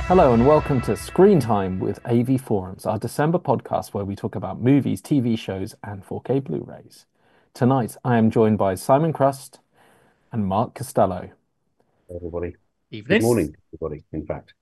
Hello and welcome to Screen Time with AV Forums, our December podcast where we talk about movies, TV shows, and 4K Blu-rays. Tonight, I am joined by Simon Crust and Mark Costello. Everybody. Good Evening. morning, everybody, in fact.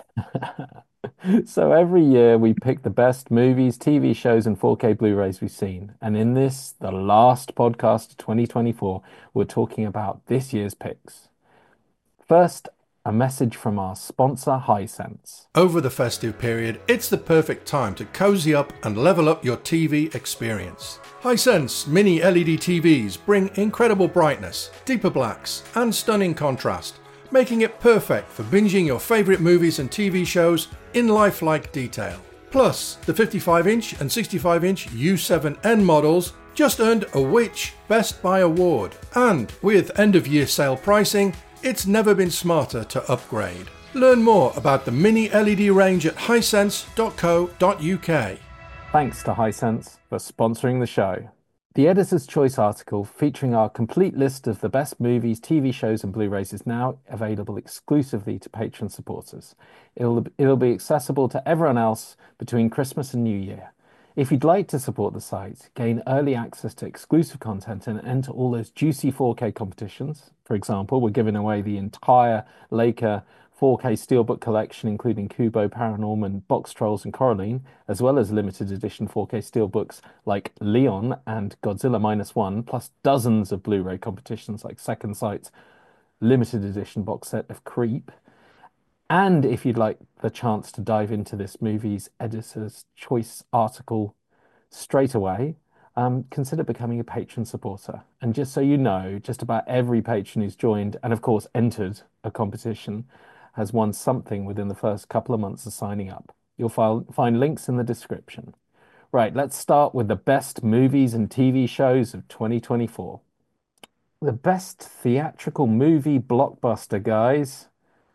So every year we pick the best movies, TV shows, and 4K Blu-rays we've seen. And in this, the last podcast of 2024, we're talking about this year's picks. First, a message from our sponsor, Hisense. Over the festive period, it's the perfect time to cozy up and level up your TV experience. Hisense mini LED TVs bring incredible brightness, deeper blacks, and stunning contrast, making it perfect for binging your favourite movies and TV shows in lifelike detail. Plus, the 55-inch and 65-inch U7N models just earned a Which? Best Buy award, and with end-of-year sale pricing, it's never been smarter to upgrade. Learn more about the mini LED range at hisense.co.uk. Thanks to Hisense for sponsoring the show. The Editor's Choice article featuring our complete list of the best movies, TV shows, and Blu-rays is now available exclusively to Patreon supporters. It'll be accessible to everyone else between Christmas and New Year. If you'd like to support the site, gain early access to exclusive content, and enter all those juicy 4K competitions, for example, we're giving away the entire Leica 4K Steelbook collection, including Kubo, Paranorman, Box Trolls, and Coraline, as well as limited edition 4K Steelbooks like Leon and Godzilla Minus One, plus dozens of Blu-ray competitions like Second Sight's limited edition box set of Creep. And if you'd like the chance to dive into this movie's editor's choice article straight away, consider becoming a patron supporter. And just so you know, just about every patron who's joined and, of course, entered a competition has won something within the first couple of months of signing up. You'll find links in the description. Right, let's start with the best movies and TV shows of 2024. The best theatrical movie blockbuster, guys.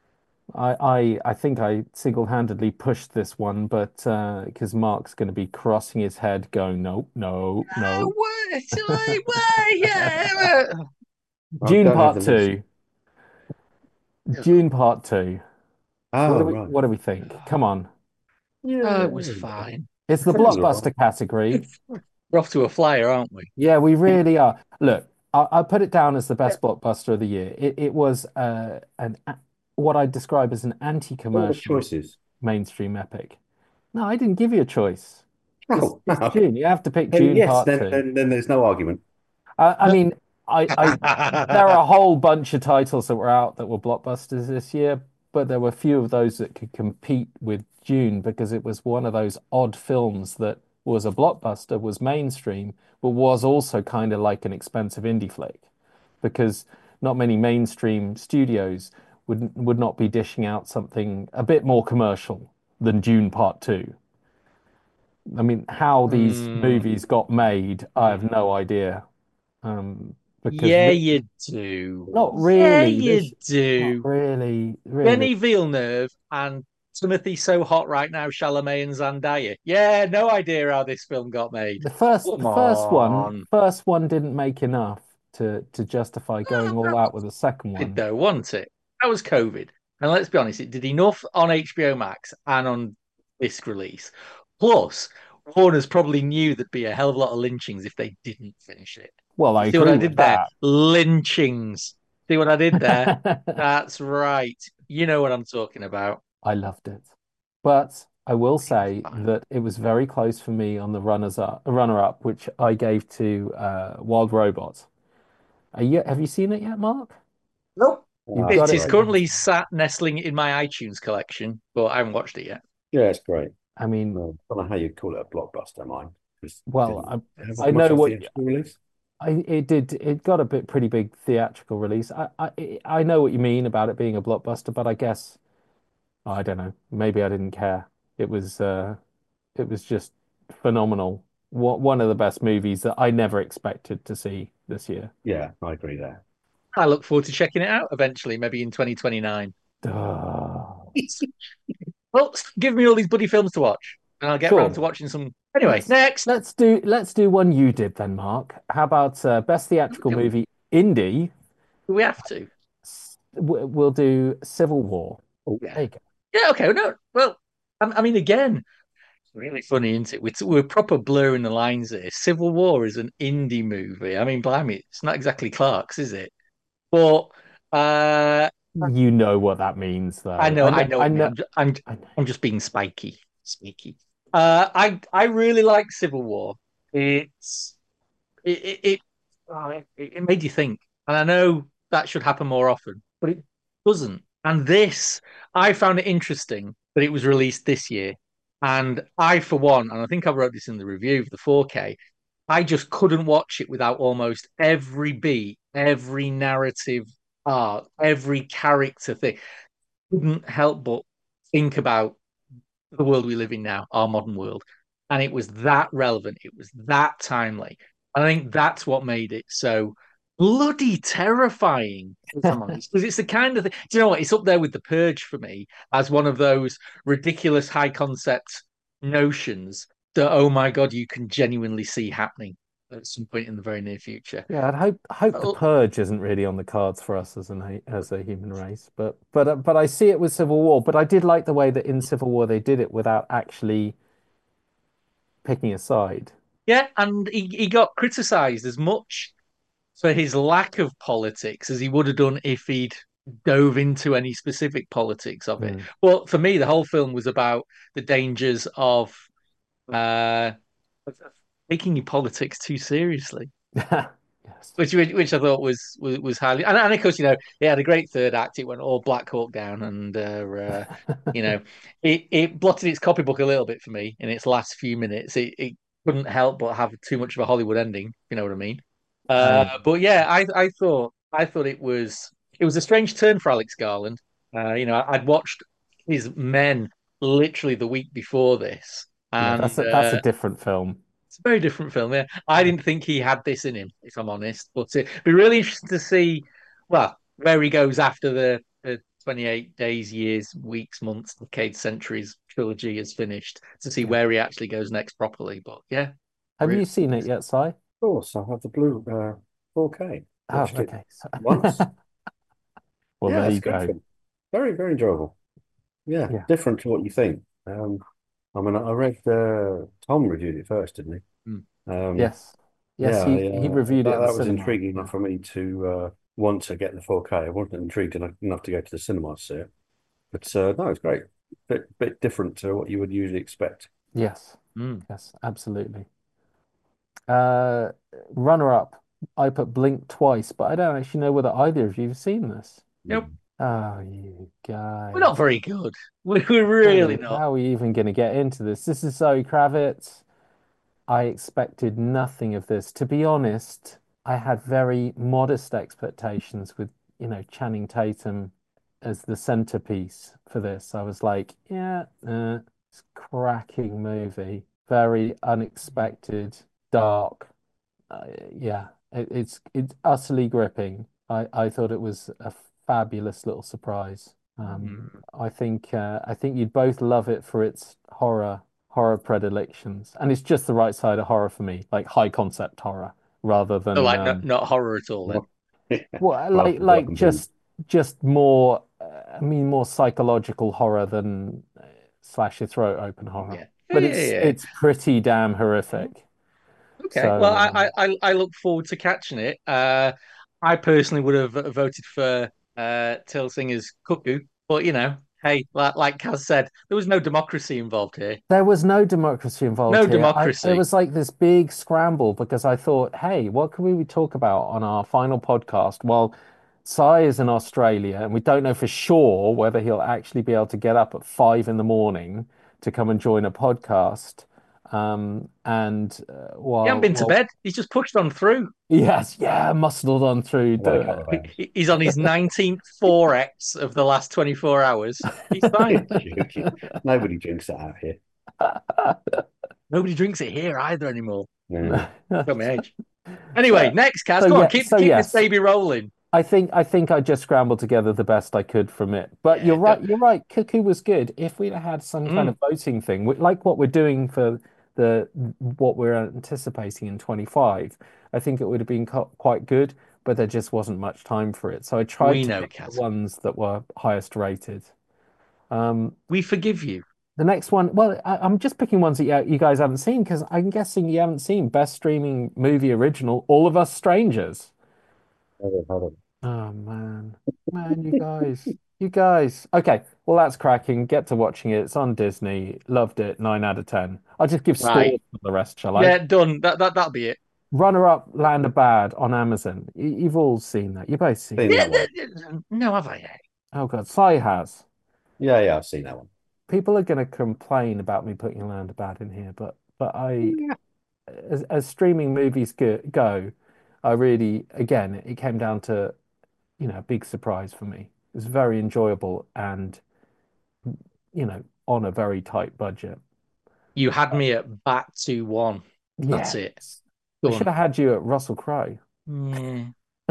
I think I single-handedly pushed this one, but because Mark's going to be crossing his head, going, no, no, no. Yeah. I Dune don't have Part the list. Two. Dune Part Two. What Oh, do we right. what do we think? Come on. Oh, Yeah, it was fine. It's I the thought it was all right. blockbuster category. We're off to a flyer, aren't we? Yeah, we really are. Look, I put it down as the best blockbuster of the year. It was what I describe as an All the anti-commercial choices. mainstream epic. No, I didn't give you a choice. Oh, It's oh. Dune. You have to pick Then Dune yes, Part then, Two. then then there's no argument. I mean, there are a whole bunch of titles that were out that were blockbusters this year, but there were few of those that could compete with Dune because it was one of those odd films that was a blockbuster, was mainstream, but was also kind of like an expensive indie flick because not many mainstream studios would not be dishing out something a bit more commercial than Dune Part Two. I mean, how these Mm, movies got made, I have no idea. Um, because yeah, re you do. not Yeah, really. you Not do. really, really. Denis Villeneuve and Timothy so hot right now, Chalamet and Zendaya. Yeah, no idea how this film got made. The Come first on. one didn't make enough to justify going all out with the second Did one. though, wasn't it? That was COVID. And let's be honest, it did enough on HBO Max and on disc release. Plus, Warner's probably knew there'd be a hell of a lot of lynchings if they didn't finish it. Well, I You see what agree I with did there? that. Lynchings. See what I did there? That's right. You know what I'm talking about. I loved it, but I will It was say fine. that it was very close for me on the runner up, which I gave to Wild Robot. Have you seen it yet, Mark? Nope. You've Ah, got It it's it. is great. currently sat nestling in my iTunes collection, but I haven't watched it yet. Yeah, it's great. I mean, No, I don't know how you'd call it a blockbuster, mine. Because well, didn't have I much know of a what theatrical release. it got a pretty big theatrical release. I know what you mean about it being a blockbuster, but I guess I don't know. Maybe I didn't care. It was just phenomenal. One of the best movies that I never expected to see this year. Yeah, I agree there. I look forward to checking it out eventually, maybe in 2029. Duh. Well, give me all these buddy films to watch, and I'll get round to Sure. watching some. Anyway, next. Let's do one you did then, Mark. How about best theatrical Do movie indie? we have to? We'll do Civil War. Oh, There Yeah. you go. Yeah, okay. No, well, I mean, again, it's really funny, isn't it? We're proper blurring the lines here. Civil War is an indie movie. I mean, blimey, it's not exactly Clark's, is it? But uh, You know what that means, I though. know, I know what I you mean. know. I know. I'm just being spiky, sneaky. I really like Civil War. It's it it made you think, and I know that should happen more often, but it doesn't. And this, I found it interesting that it was released this year, and I, for one, and I think I wrote this in the review of the 4K, I just couldn't watch it without almost every beat, every narrative arc, every character thing. Couldn't help but think about the world we live in now, our modern world. And it was that relevant. It was that timely. And I think that's what made it so bloody terrifying, if I'm honest. Because it's the kind of thing, do you know what? It's up there with The Purge for me as one of those ridiculous high concept notions that, oh my God, you can genuinely see happening at some point in the very near future. Yeah, I'd hope the Oh, purge isn't really on the cards for us as a human race, but I see it with Civil War. But I did like the way that in Civil War they did it without actually picking a side. yeah, and he got criticized as much for his lack of politics as he would have done if he'd dove into any specific politics of it. Mm. Well, for me, the whole film was about the dangers of uh, taking your politics too seriously, Yes. which I thought was highly. And of course, you know, it had a great third act. It went all Black Hawk down, and you know, it blotted its copybook a little bit for me in its last few minutes. It couldn't help but have too much of a Hollywood ending. If you know what I mean? Um, But yeah, I thought it was a strange turn for Alex Garland. You know, I'd watched his Men literally the week before this, yeah, and that's a different film. it's a very different film. Yeah, I didn't think he had this in him, if I'm honest. But it'd be really interesting to see, well, where he goes after the 28 days, years, weeks, months, decades, centuries trilogy is finished to see Yeah. where he actually goes next properly. But yeah, Have really. you seen it yet, Si? Of course, I have the blue 4K. Oh, Watched it okay. once. Well, Yeah, there it's you a great go. film. Very, very enjoyable. Yeah, Yeah. different to what you think. I mean, I read Tom reviewed it first, didn't Hmm. he? Yes. Yes, Yeah, he reviewed it at the that was cinema. intriguing for me to want to get the 4K. I wasn't intrigued enough to go to the cinema to see it, but no, it's great. Bit different to what you would usually expect. Yes. Mm. Yes, absolutely. Uh, runner up. I put Blink twice, but I don't actually know whether either of you have seen this. Nope, Oh, you we're not guys. very good. We're really not. How are we even going to get into this? This is Zoe Kravitz. I expected nothing of this. To be honest, I had very modest expectations with, Channing Tatum as the centerpiece for this. I was like, yeah, it's a cracking movie. Very unexpected, dark. Yeah, it's utterly gripping. I thought it was a fabulous little surprise. Mm. I think you'd both love it for its horror predilections, and it's just the right side of horror for me, like high concept horror rather So, than like, not horror at all then. Well, yeah, well, rather like than black like and blue. just more. I mean, more psychological horror than slash your throat open horror, Yeah. but it's Yeah. it's pretty damn horrific. Okay. Well, So I look forward to catching it. I personally would have voted for Singer's Cuckoo, but you know, hey, like Kaz said, there was no democracy involved here. there was no democracy involved No here. It democracy. was like this big scramble because I thought, hey, what can we talk about on our final podcast? Well, Sai is in Australia, and we don't know for sure whether he'll actually be able to get up at 5 in the morning to come and join a podcast. And He hasn't been to bed. He's just pushed on through. yes, yeah, muscled on through. Well, a couple of hours. He's on his 19th 4X of the last 24 hours. He's fine. Joking. Nobody drinks that out here. Nobody drinks it here either anymore. No. Got my age. Anyway, next Kaz, So come on, yeah, keep so this yes. baby rolling. I think I just scrambled together the best I could from it. But Yeah, you're right. You're right. Cuckoo was good. If we'd have had some kind of voting thing, like what we're doing for what we're anticipating in 25, I think it would have been quite good. But there just wasn't much time for it. So I tried we to know, pick the Kaz. ones that were highest rated. We forgive you. The next one, well, I'm just picking ones that you guys haven't seen because I'm guessing you haven't seen Best Streaming Movie Original, All of Us Strangers. Hold on. Oh man, you guys. Okay, well that's cracking. Get to watching it. It's on Disney. Loved it. 9 out of 10. I'll just give Right. scores for the rest, shall I? Yeah, done. That'll be it. Runner up, Land of Bad on Amazon. You've all seen that. You've both seen Seen it. Yeah, that one. no, have I? Oh God, Sai has. Yeah, I've seen that one. People are going to complain about me putting Land of Bad in here, but Yeah. as streaming movies go, I really, again, it came down to, a big surprise for me. It was very enjoyable and, on a very tight budget. You had me at bat 2-1. That's it. Yes. I should Done. have had you at Russell Crowe. Yeah.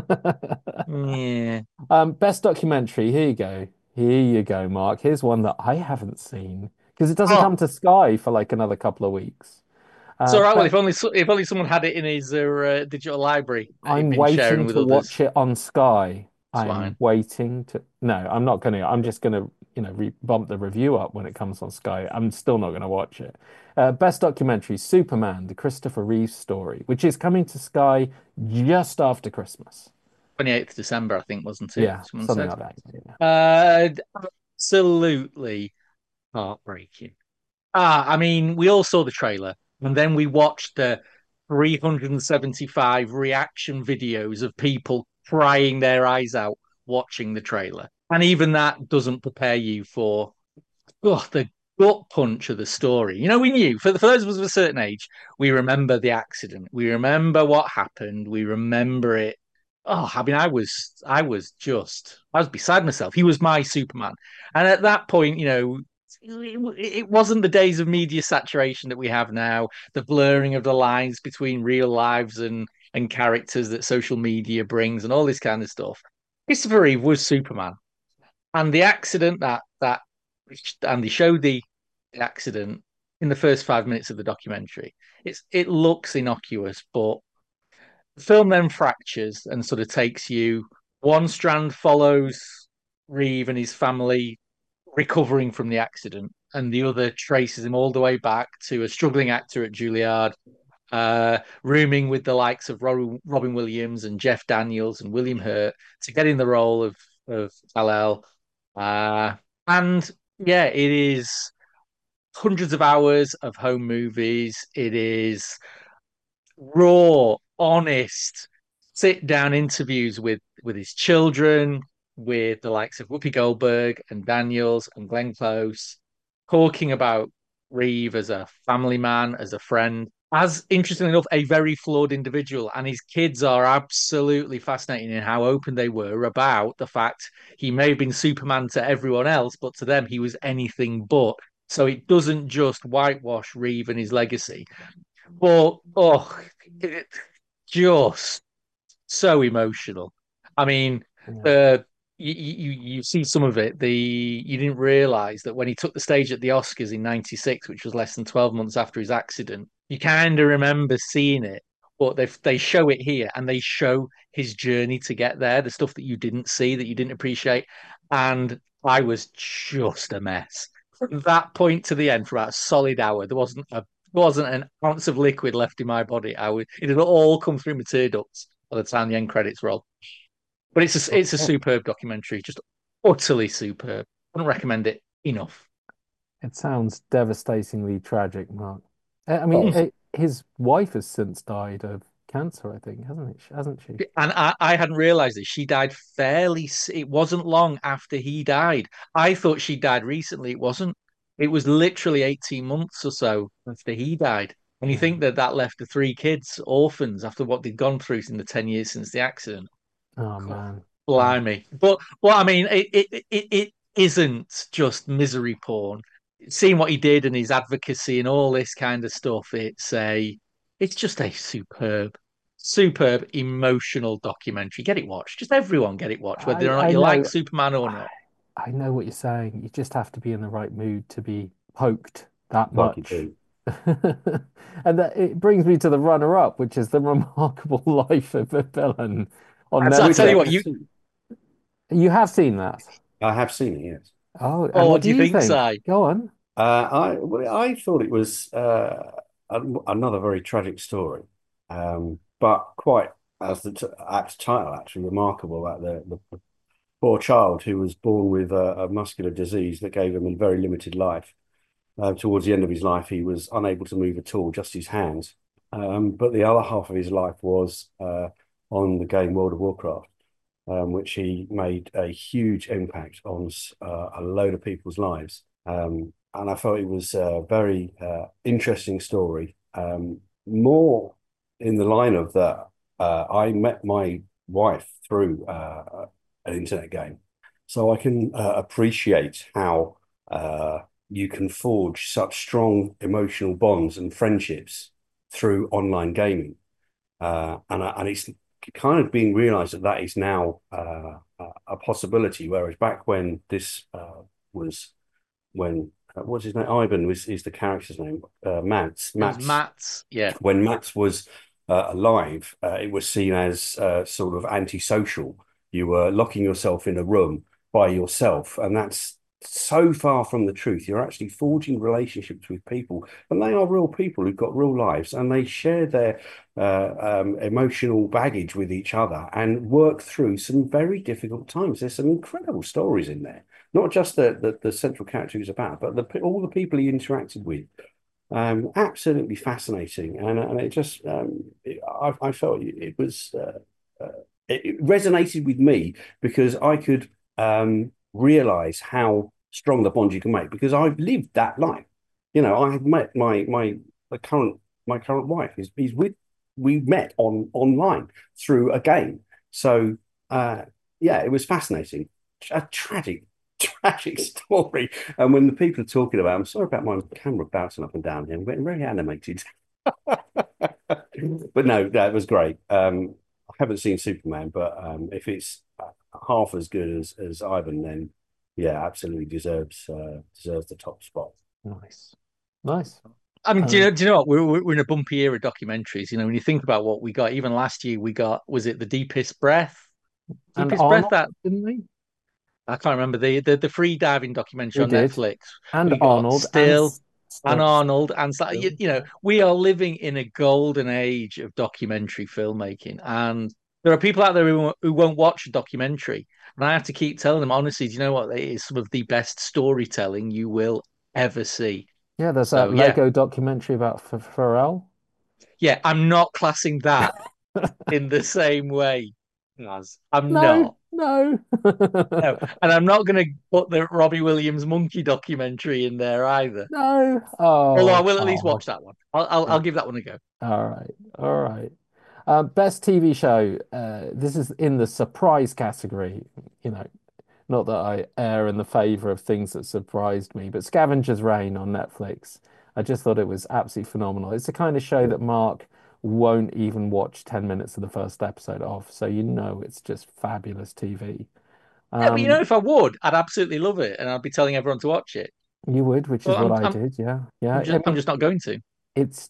Yeah. Best documentary. Here you go. Here you go, Mark. Here's one that I haven't seen because it doesn't Oh, come to Sky for like another couple of weeks. it's all right. Well, But if only someone had it in his digital library that he'd I'm been waiting sharing with to watch others. it on Sky. It's I am fine. waiting to. No, I'm not going to. I'm just going to, bump the review up when it comes on Sky. I'm still not going to watch it. Best documentary, Superman, the Christopher Reeve story, which is coming to Sky just after Christmas. 28th December, I think, wasn't it? Yeah, Someone something said. like that. Yeah. Absolutely heartbreaking. I mean, we all saw the trailer, and then we watched the 375 reaction videos of people crying their eyes out watching the trailer. And even that doesn't prepare you for the gut punch of the story. We knew for those of us of a certain age, we remember the accident, we remember what happened, we remember it. Oh, I mean, I was beside myself. He was my Superman, and at that point, it wasn't the days of media saturation that we have now, the blurring of the lines between real lives and characters that social media brings, and all this kind of stuff. Christopher Reeve was Superman, and the accident that and they showed the accident in the first 5 minutes of the documentary. It looks innocuous, but the film then fractures and sort of takes you. One strand follows Reeve and his family recovering from the accident, and the other traces him all the way back to a struggling actor at Juilliard, rooming with the likes of Robin Williams and Jeff Daniels and William Hurt to get in the role of Kal-El. And yeah, it is hundreds of hours of home movies. It is raw, honest, sit down interviews with his children, with the likes of Whoopi Goldberg and Daniels and Glenn Close, talking about Reeve as a family man, as a friend, as interestingly enough, a very flawed individual. And his kids are absolutely fascinating in how open they were about the fact he may have been Superman to everyone else, but to them, he was anything but. So it doesn't just whitewash Reeve and his legacy. But, it, just so emotional. I mean, Yeah. you see some of it. You didn't realize that when he took the stage at the Oscars in '96, which was less than 12 months after his accident, you kind of remember seeing it. But they show it here, and they show his journey to get there, the stuff that you didn't see, that you didn't appreciate. And I was just a mess from that point to the end for about a solid hour. There wasn't an ounce of liquid left in my body. It had all come through my tear ducts by the time the end credits roll. But it's a superb documentary, just utterly superb. I don't recommend it enough. It sounds devastatingly tragic, Mark. I mean, Oh, his wife has since died of cancer, I think, hasn't she? And I hadn't realised that she died fairly. It wasn't long after he died. I thought she died recently. It wasn't. It was literally 18 months or so after he died. And you think that left the three kids orphans after what they'd gone through in the 10 years since the accident. Oh God, man. Yeah. blimey. But well, I mean, it isn't just misery porn. Seeing what he did and his advocacy and all this kind of stuff, it's just a superb emotional documentary. Get it watched. Just everyone get it watched, whether or not I you like know. Superman or I, not. I know what you're saying. You just have to be in the right mood to be poked that like you much. do. And that it brings me to the runner-up, which is The Remarkable Life of a Villain on So I Which tell I you Netflix. what, have seen. You have seen that? I have seen it, yes. Oh, and Oh, what what do do you you think, think? Si? Go on. I thought it was another very tragic story, but quite as the apt title actually remarkable about the poor child who was born with a muscular disease that gave him a very limited life. Towards the end of his life, he was unable to move at all, just his hands. But the other half of his life was on the game World of Warcraft, which he made a huge impact on a load of people's lives. And I thought it was a very interesting story. More in the line of that, I met my wife through an internet game, so I can appreciate how you can forge such strong emotional bonds and friendships through online gaming. And it's kind of being realized that that is now a possibility, whereas back when this was when what's his name? Ivan was is the character's name. Mats. It was Mats. Matt's. Yeah. When Mats was alive, it was seen as sort of antisocial. You were locking yourself in a room by yourself, and that's so far from the truth. You're actually forging relationships with people, and they are real people who've got real lives, and they share their emotional baggage with each other and work through some very difficult times. There's some incredible stories in there, not just the central character who's about, but all the people he interacted with. Absolutely fascinating, and it just I felt it was it resonated with me because I could realize how strong the bond you can make because I've lived that life. You know, I have met my current wife. He's with we met online through a game. So yeah, it was fascinating. A tragic story. And when the people are talking about, I'm sorry about my camera bouncing up and down here. I'm getting very animated. But no, that was great. I haven't seen Superman, but if it's half as good as Ivan, then yeah, absolutely deserves the top spot. Nice. Nice. I mean, Um, do you know what? We're in a bumpy era of documentaries. You know, when you think about what we got, even last year we got, was it The Deepest Breath? and Deepest Breath, Arnold, that didn't we? I can't remember the free diving documentary We on did. Netflix. And We got Arnold and Still and Arnold and Still. you know, we are living in a golden age of documentary filmmaking, and there are people out there who won't watch a documentary, and I have to keep telling them honestly, do you know what? It is some of the best storytelling you will ever see. Yeah, there's that So yeah, Lego documentary about Pharrell. yeah, I'm not classing that in the same way as I'm No, not. no. No, and I'm not going to put the Robbie Williams monkey documentary in there either. No. Although I Oh, will at least oh. watch that one. I'll give that one a go. All right. All right. Best TV show. This is in the surprise category. You know, not that I err in the favor of things that surprised me, but Scavenger's Reign on Netflix. I just thought it was absolutely phenomenal. It's the kind of show that Mark won't even watch 10 minutes of the first episode of, so you know it's just fabulous TV. Yeah, but you know, Um, if I would, I'd absolutely love it, and I'd be telling everyone to watch it. you would, which is But what I did. Yeah. Yeah. I I'm mean, just not going to. it's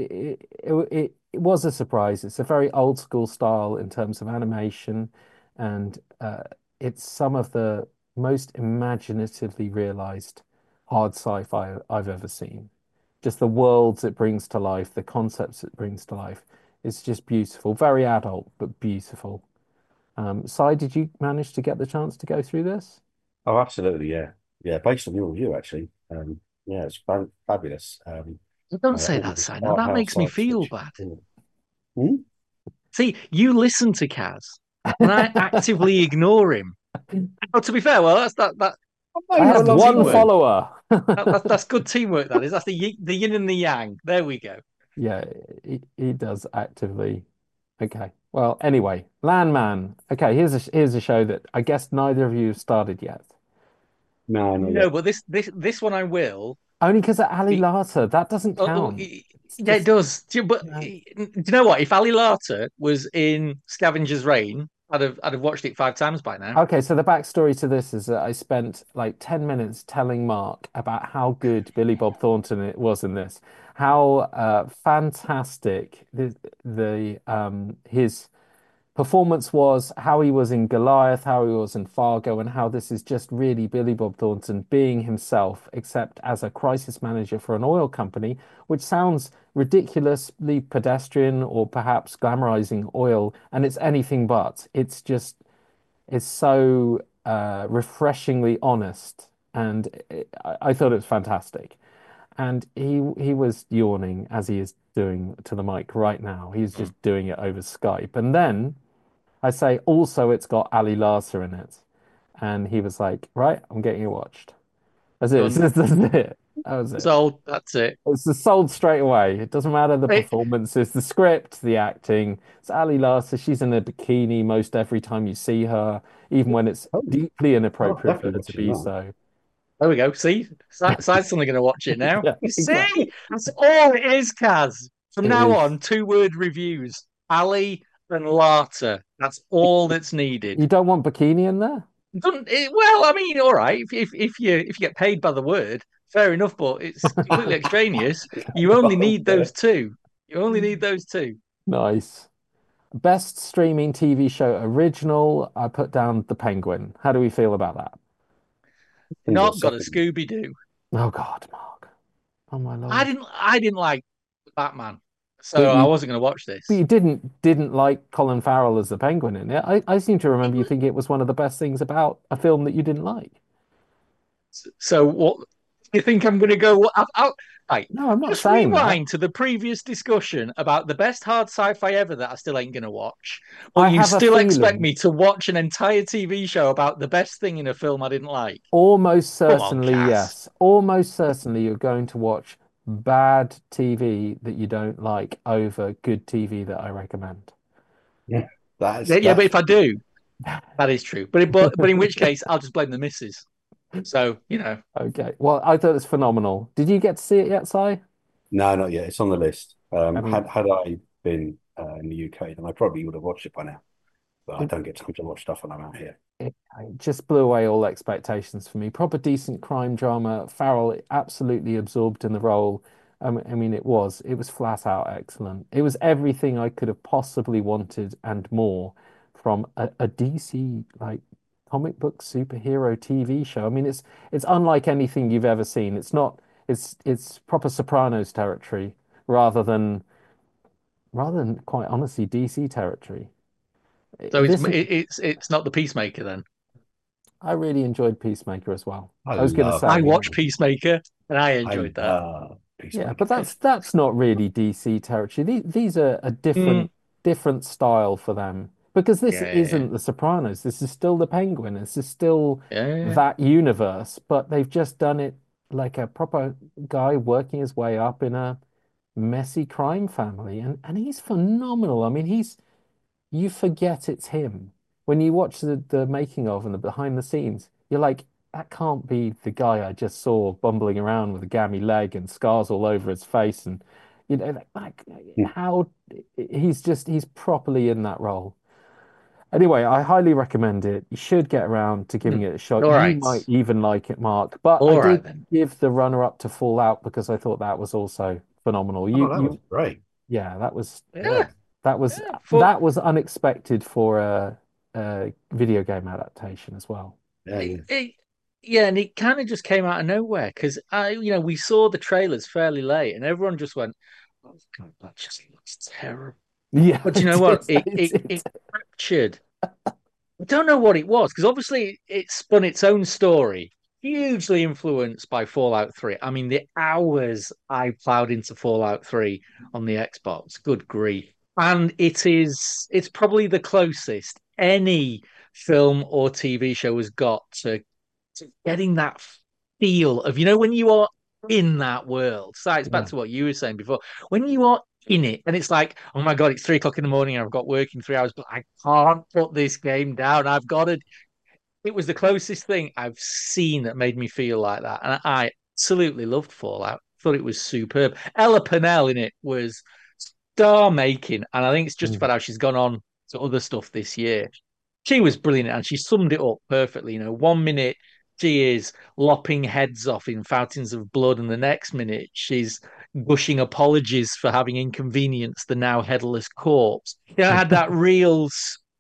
it was a surprise. It's a very old school style in terms of animation, and it's some of the most imaginatively realized hard sci-fi I've ever seen. Just the worlds it brings to life, the concepts it brings to life. It's just beautiful, very adult, but beautiful. Si, did you manage to get the chance to go through this? Oh, absolutely, yeah, yeah. Based on your review, actually, yeah, it's fabulous. Don't say All that, the Si. Now art that house makes me science feel fiction. bad. Hmm? See, you listen to Kaz, and I actively ignore him. Oh, to be fair, well, that I Have a have good lovely one teamwork. day. follower. That's good teamwork. That is. That's the yin and the yang. There we go. Yeah, he does actively. Okay. Well, anyway, Landman. Okay, here's a show that I guess neither of you have started yet. No, not No, yet. but this one I will. Only because of Ali Be, Larter. That doesn't count. It's yeah, it just, does. But you know. do you know what? If Ali Larter was in Scavenger's Reign, I'd have watched it 5 times by now. Okay, so the backstory to this is that I spent like 10 minutes telling Mark about how good Billy Bob Thornton it was in this, how fantastic his performance was, how he was in Goliath, how he was in Fargo, and how this is just really Billy Bob Thornton being himself, except as a crisis manager for an oil company, which sounds ridiculously pedestrian or perhaps glamorizing oil, and it's anything but. It's so refreshingly honest, and I thought it was fantastic. And he was yawning as he is doing to the mic right now. He's just doing it over Skype. And then I say, also, it's got Ali Larter in it. And he was like, right, I'm getting it watched. That's it. Done. That's it. That was it. So that's it. It's just sold straight away. It doesn't matter the It- performances, the script, the acting. It's Ali Larter. She's in a bikini most every time you see her, even when it's Oh, deeply I'll inappropriate for definitely her to watching be that. so. There we go. See, Side's suddenly going to watch it now. Yeah, You exactly. see, that's all it is, Kaz. From It now is. on, 2-word reviews. Ali and Larter. That's all that's needed. You don't want bikini in there? Doesn't it, well, I mean, all right. If you get paid by the word, fair enough. But it's completely extraneous. You only need those two. You only need those two. Nice. Best streaming TV show original, I put down The Penguin. How do we feel about that? Not got a Scooby Doo. Oh God, Mark. Oh my I Lord. didn't. I didn't like Batman, But so I you wasn't going to watch but this. you didn't like Colin Farrell as the Penguin in it. I seem to remember you thinking it was one of the best things about a film that you didn't like. So what do you think I'm going to go? Right, No, I'm not just saying that. rewind to the previous discussion about the best hard sci-fi ever that I still ain't going to watch. But I you have a still expect feeling, me to watch an entire TV show about the best thing in a film I didn't like. almost Come on, certainly, Cass. yes. Almost certainly you're going to watch bad TV that you don't like over good TV that I recommend. Yeah, Yeah, but that's if I do, that is true. But in which case, I'll just blame the missus. So Okay. Well, I thought it was phenomenal. Did you get to see it yet, Si? no, not yet. It's on the list. I mean, Had I been in the UK, then I probably would have watched it by now. But I it, don't get time to watch stuff when I'm out here. it just blew away all expectations for me. Proper decent crime drama. Farrell absolutely absorbed in the role. I mean, it was flat out excellent. It was everything I could have possibly wanted and more from a DC like comic book superhero TV show. I mean, it's unlike anything you've ever seen. It's not. It's proper Sopranos territory rather than quite honestly DC territory. so This it's not the Peacemaker then. I really enjoyed Peacemaker as well. I I was going to love, I say, watched Peacemaker and I I enjoyed that. love yeah, Peacemaker. but that's not really DC territory. These are a Mm, different style for them because this yeah, yeah, isn't The Sopranos. This is still The Penguin. This is still yeah, yeah, yeah. that universe, but they've just done it like a proper guy working his way up in a messy crime family, and he's phenomenal. I mean, you forget it's him. When you watch the making of and the behind the scenes, you're like, that can't be the guy I just saw bumbling around with a gammy leg and scars all over his face. And, like how he's properly in that role. Anyway, I highly recommend it. You should get around to giving Mm. it a shot. All You right, might even like it, Mark. But I all right did then. give the runner-up to Fallout because I thought that was also phenomenal. Oh, that was great. Yeah, Yeah, Yeah, that was yeah. that was unexpected for a video game adaptation as well. yeah, yeah. Yeah, and it kind of just came out of nowhere because we saw the trailers fairly late, and everyone just went, "Oh God, that just looks terrible." Yeah, But you know what? It it it did. it captured. I don't know what it was because obviously it spun its own story, hugely influenced by Fallout 3. I mean, the hours I plowed into Fallout 3 on the Xbox, good grief. And it's probably the closest any film or TV show has got to getting that feel of, when you are in that world. So it's back Yeah. to what you were saying before. When you are in it and it's like, oh my God, it's 3 o'clock in the morning. I've got work in 3 hours, but I can't put this game down. I've got to. It was the closest thing I've seen that made me feel like that. And I absolutely loved Fallout. Thought it was superb. Ella Pennell in it was star making. And I think it's just Mm. about how she's gone on to other stuff this year. She was brilliant and she summed it up perfectly. 1 minute she is lopping heads off in fountains of blood, and the next minute she's gushing apologies for having inconvenienced the now headless corpse. I had that real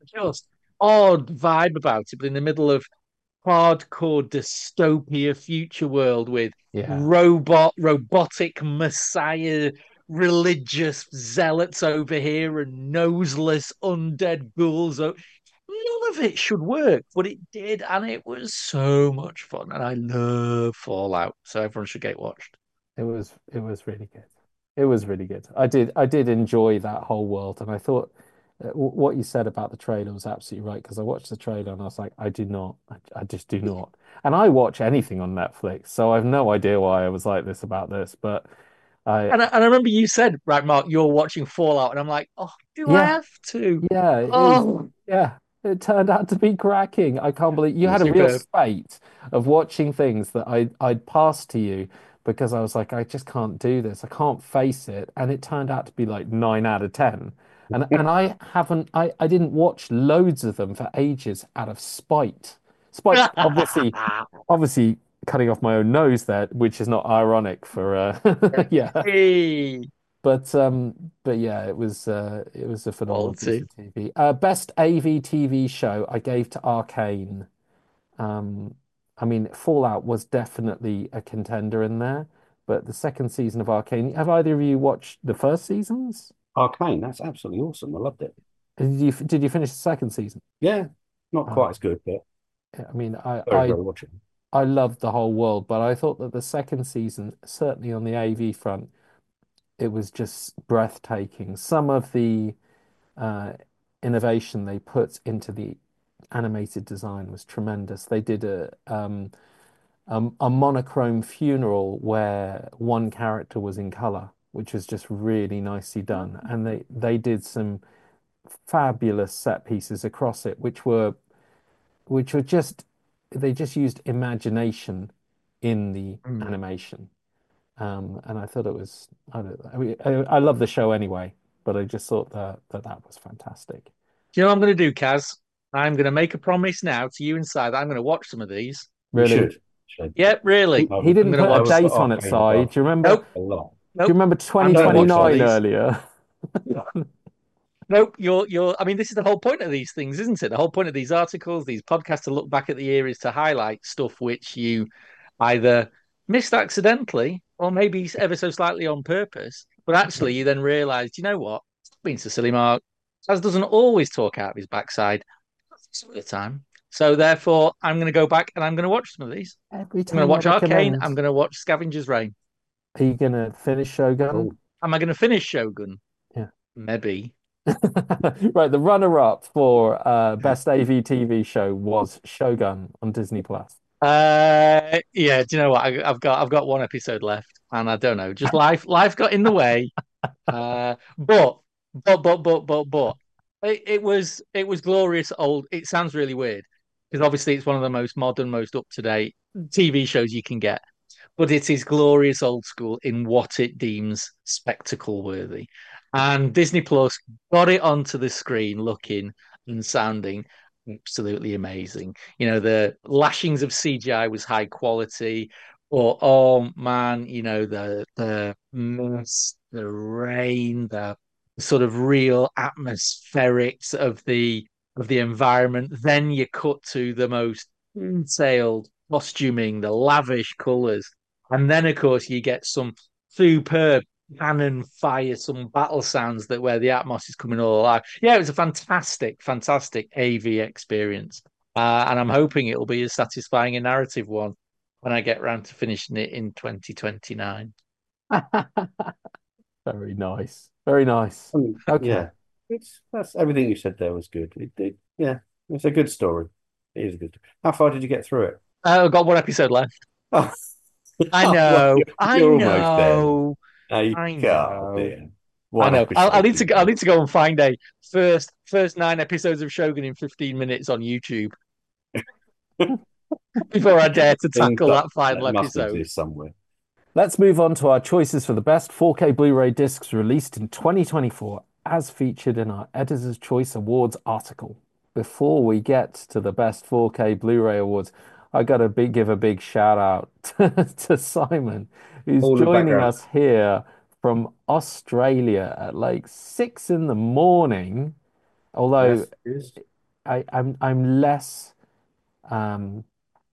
just odd vibe about it, but in the middle of hardcore dystopia future world with Yeah. robotic messiah religious zealots over here and noseless undead ghouls. None of it should work, but it did, and it was so much fun. And I love Fallout, so everyone should get watched. It was really good. It was really good. I did enjoy that whole world, and I thought what you said about the trailer was absolutely right because I watched the trailer and I was like, I do not, I just do not. And I watch anything on Netflix, so I've no idea why I was like this about this, but I And I remember you said, right, Mark, you're watching Fallout, and I'm like, oh, do I yeah, have to? yeah, it is. Oh, Yeah, it turned out to be cracking. I can't believe you had a real superb. spate of watching things that I'd passed to you because I was like, I just can't do this. I can't face it. And it turned out to be like 9 out of 10. And I didn't watch loads of them for ages out of spite. Spite, obviously cutting off my own nose there, which is not ironic for yeah. Hey, But yeah, it was a phenomenal piece quality. of TV. Best AV TV show I gave to Arcane. Um, I mean, Fallout was definitely a contender in there, but the second season of Arcane, have either of you watched the first seasons? Arcane, that's absolutely awesome. I loved it. Did you finish the second season? Yeah, not Uh, quite as good, but I mean, I, very, I very watchable. I loved the whole world, but I thought that the second season, certainly on the AV front, it was just breathtaking. Some of the uh, innovation they put into the animated design was tremendous. They did a monochrome funeral where one character was in color, which was just really nicely done. And they did some fabulous set pieces across it, which were just they just used imagination in the Mm. animation. And I thought it was I don't know, I mean, I love the show anyway, but I just thought that was fantastic. Do you know what I'm going to do, Kaz? I'm going to make a promise now to you inside that I'm going to watch some of these. You Really. should. Should. Yep, really. He I'm didn't going to put a I watch. would put date on it, Arcane Si. above Do you remember? Nope, Do a lot. you nope. remember I'm going to watch some of 2029 these. earlier? Nope, you're. I mean, this is the whole point of these things, isn't it? The whole point of these articles, these podcasts, to look back at the year is to highlight stuff which you either missed accidentally or maybe ever so slightly on purpose. But actually, you then realised, you know what? It's been so silly, Mark. As doesn't always talk out of his backside some of the time. So therefore, I'm going to go back and I'm going to watch some of these. Every I'm going to time I watch Arcane. recommend, I'm going to watch Scavenger's Reign. are you gonna finish Shogun? Oh, Am I going to finish Shogun? Yeah. Maybe. Right, the runner-up for best AV TV show was Shogun on Disney Plus. Yeah. Do you know what? I've got one episode left, and I don't know. Just life got in the way. But it was glorious old. It sounds really weird because obviously it's one of the most modern, most up to date TV shows you can get. But it is glorious old school in what it deems spectacle worthy. And Disney Plus got it onto the screen looking and sounding absolutely amazing. The lashings of CGI was high quality, or oh man, the mist, the rain, the sort of real atmospherics of the environment. Then you cut to the most detailed costuming, the lavish colors. And then, of course, you get some superb cannon fire, some battle sounds that where the Atmos is coming all alive. Yeah, it was a fantastic, fantastic AV experience. And I'm hoping it'll be as satisfying a narrative one when I get round to finishing it in 2029. Very nice. Very nice. Okay. yeah. That's everything you said there was good. Yeah, it's a good story. It is a good. How far did you get through it? I've got one episode left. Oh, I well, know. you're almost there. I God, know. dear. I One know. I episode. need to. I need to go and find a first 9 episodes of Shogun in 15 minutes on YouTube before I dare to Things tackle that final that must episode. exist somewhere. Let's move on to our choices for the best 4K Blu-ray discs released in 2024, as featured in our Editor's Choice Awards article. Before we get to the best 4K Blu-ray awards, I got to give a big shout out to Simon, who's All in the joining background. us here from Australia at like 6 in the morning. Although Yes, it is. I'm less um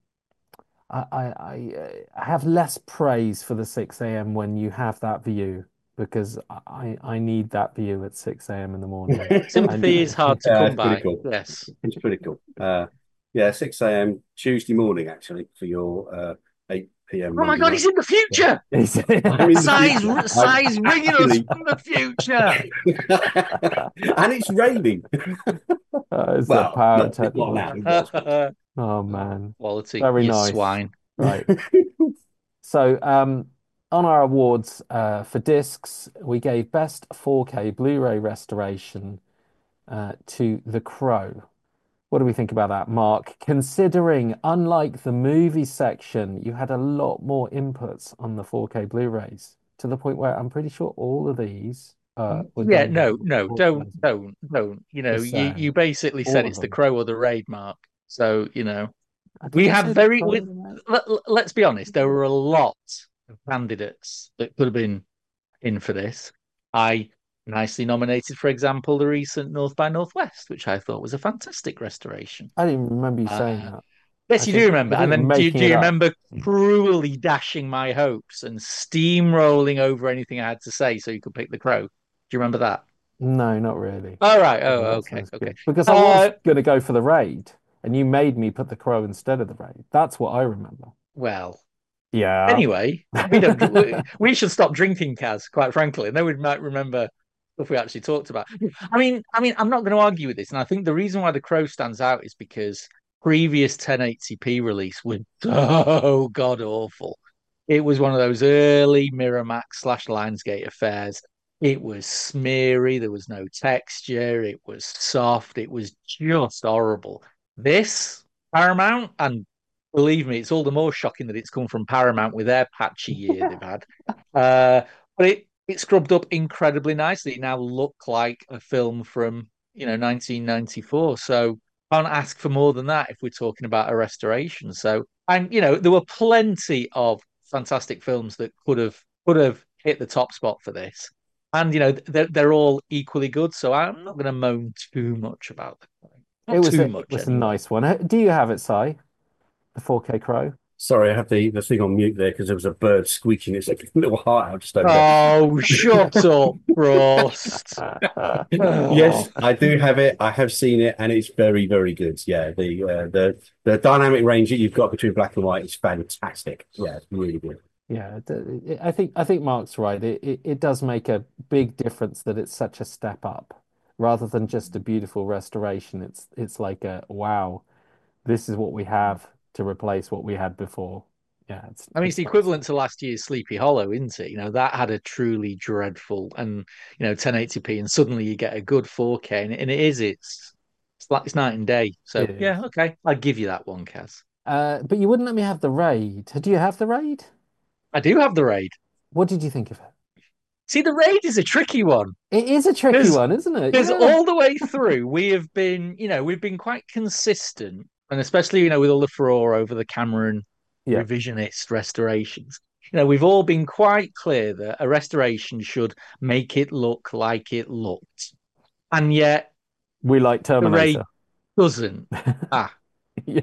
I have less praise for the 6 a.m. when you have that view because I need that view at 6 a.m. in the morning. Sympathy is hard to Yeah, come it's pretty by. cool. Yes. It's pretty cool. Yeah, 6 a.m. Tuesday morning, actually, for your 8 p.m. Oh my Monday God, night. he's in the future. I'm in the Size, future. I'm size ringing us actually- from the future. And it's raining. It's the Well, power of not now. technology. It was, but- Oh man, Quality, very you nice. swine. Right. So, on our awards for discs, we gave Best 4K Blu-ray Restoration to The Crow. What do we think about that, Mark? Considering, unlike the movie section, you had a lot more inputs on the 4K Blu-rays to the point where I'm pretty sure all of these were Yeah, done no, by don't. Automation. You know, Just you saying, basically said all of it's the them. Crow or the Raid, Mark. So, you know, Did we I had say very, Crow we, or the Raid? let's be honest, there were a lot of candidates that could have been in for this. I nicely nominated, for example, the recent North by Northwest, which I thought was a fantastic restoration. I didn't remember you saying Uh, that. yes, I you think do remember. I think And you're then making do it you up. remember cruelly dashing my hopes and steamrolling over anything I had to say so you could pick the Crow? Do you remember that? No, not really. All right. Yeah, Oh, that okay. sounds Okay. good. Because I was Uh, going to go for the Raid, and you made me put the Crow instead of the Raid. That's what I remember. well, Yeah. anyway, we don't. We should stop drinking, Kaz. Quite frankly, and then we might remember stuff we actually talked about. I mean, I'm not going to argue with this, and I think the reason why the Crow stands out is because previous 1080p release was so god awful. It was one of those early Miramax slash Lionsgate affairs. It was smeary. There was no texture. It was soft. It was just horrible. This Paramount, and believe me, it's all the more shocking that it's come from Paramount with their patchy year they've had. But it scrubbed up incredibly nicely. It now looked like a film from 1994. So can't ask for more than that if we're talking about a restoration. So and there were plenty of fantastic films that could have hit the top spot for this. And they're all equally good. So I'm not going to moan too much about them. It Not was too it much was a anyway. nice one. Do you have it, Si? The 4K Crow? Sorry, I have the thing on mute there because there was a bird squeaking its little heart out just over there. Oh, shut up, Frost. Yes, I do have it. I have seen it, and it's very, very good. Yeah, the dynamic range that you've got between black and white is fantastic. Yeah, it's really good. Yeah, I think Mark's right. It does make a big difference that it's such a step up rather than just a beautiful restoration. It's like a wow, this is what we have to replace what we had before. Yeah, I mean, it's it's the equivalent to last year's Sleepy Hollow, isn't it? That had a truly dreadful and 1080p, and suddenly you get a good 4K, and it's like it's night and day. So it is. yeah, okay, I'll give you that one, Kaz. But you wouldn't let me have the Raid. Do you have the Raid? I do have the Raid. What did you think of it? See, the Raid is a tricky one It is a tricky one, isn't it? because Yeah. all the way through we've been quite consistent, and especially with all the furore over the Cameron Yeah. revisionist restorations. We've all been quite clear that a restoration should make it look like it looked, and yet We like the Raid Terminator. doesn't. Yeah.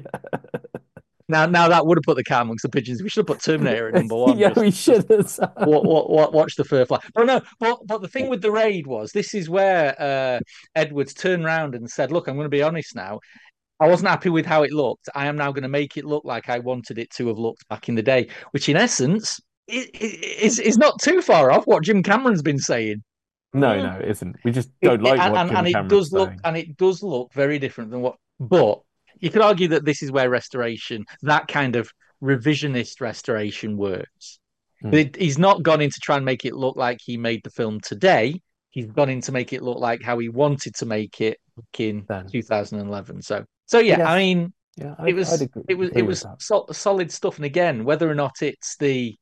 Now that would have put the cat amongst the pigeons. We should have put Terminator at number one. Yeah, we should have. Watch the fur fly. Oh no, but the thing with the Raid was this is where Edwards turned around and said, "Look, I'm going to be honest now. I wasn't happy with how it looked. I am now going to make it look like I wanted it to have looked back in the day," which in essence is not too far off what Jim Cameron's been saying. No, it isn't. We just don't like what Jim and it Cameron's does look saying. and it does look very different than what. But you could argue that this is where restoration, that kind of revisionist restoration, works. He's not gone in to try and make it look like he made the film today. He's gone in to make it look like how he wanted to make it back in 2011. So yeah, Yes. I mean, Yeah, it was I'd agree with was that. solid stuff. And again, whether or not it's the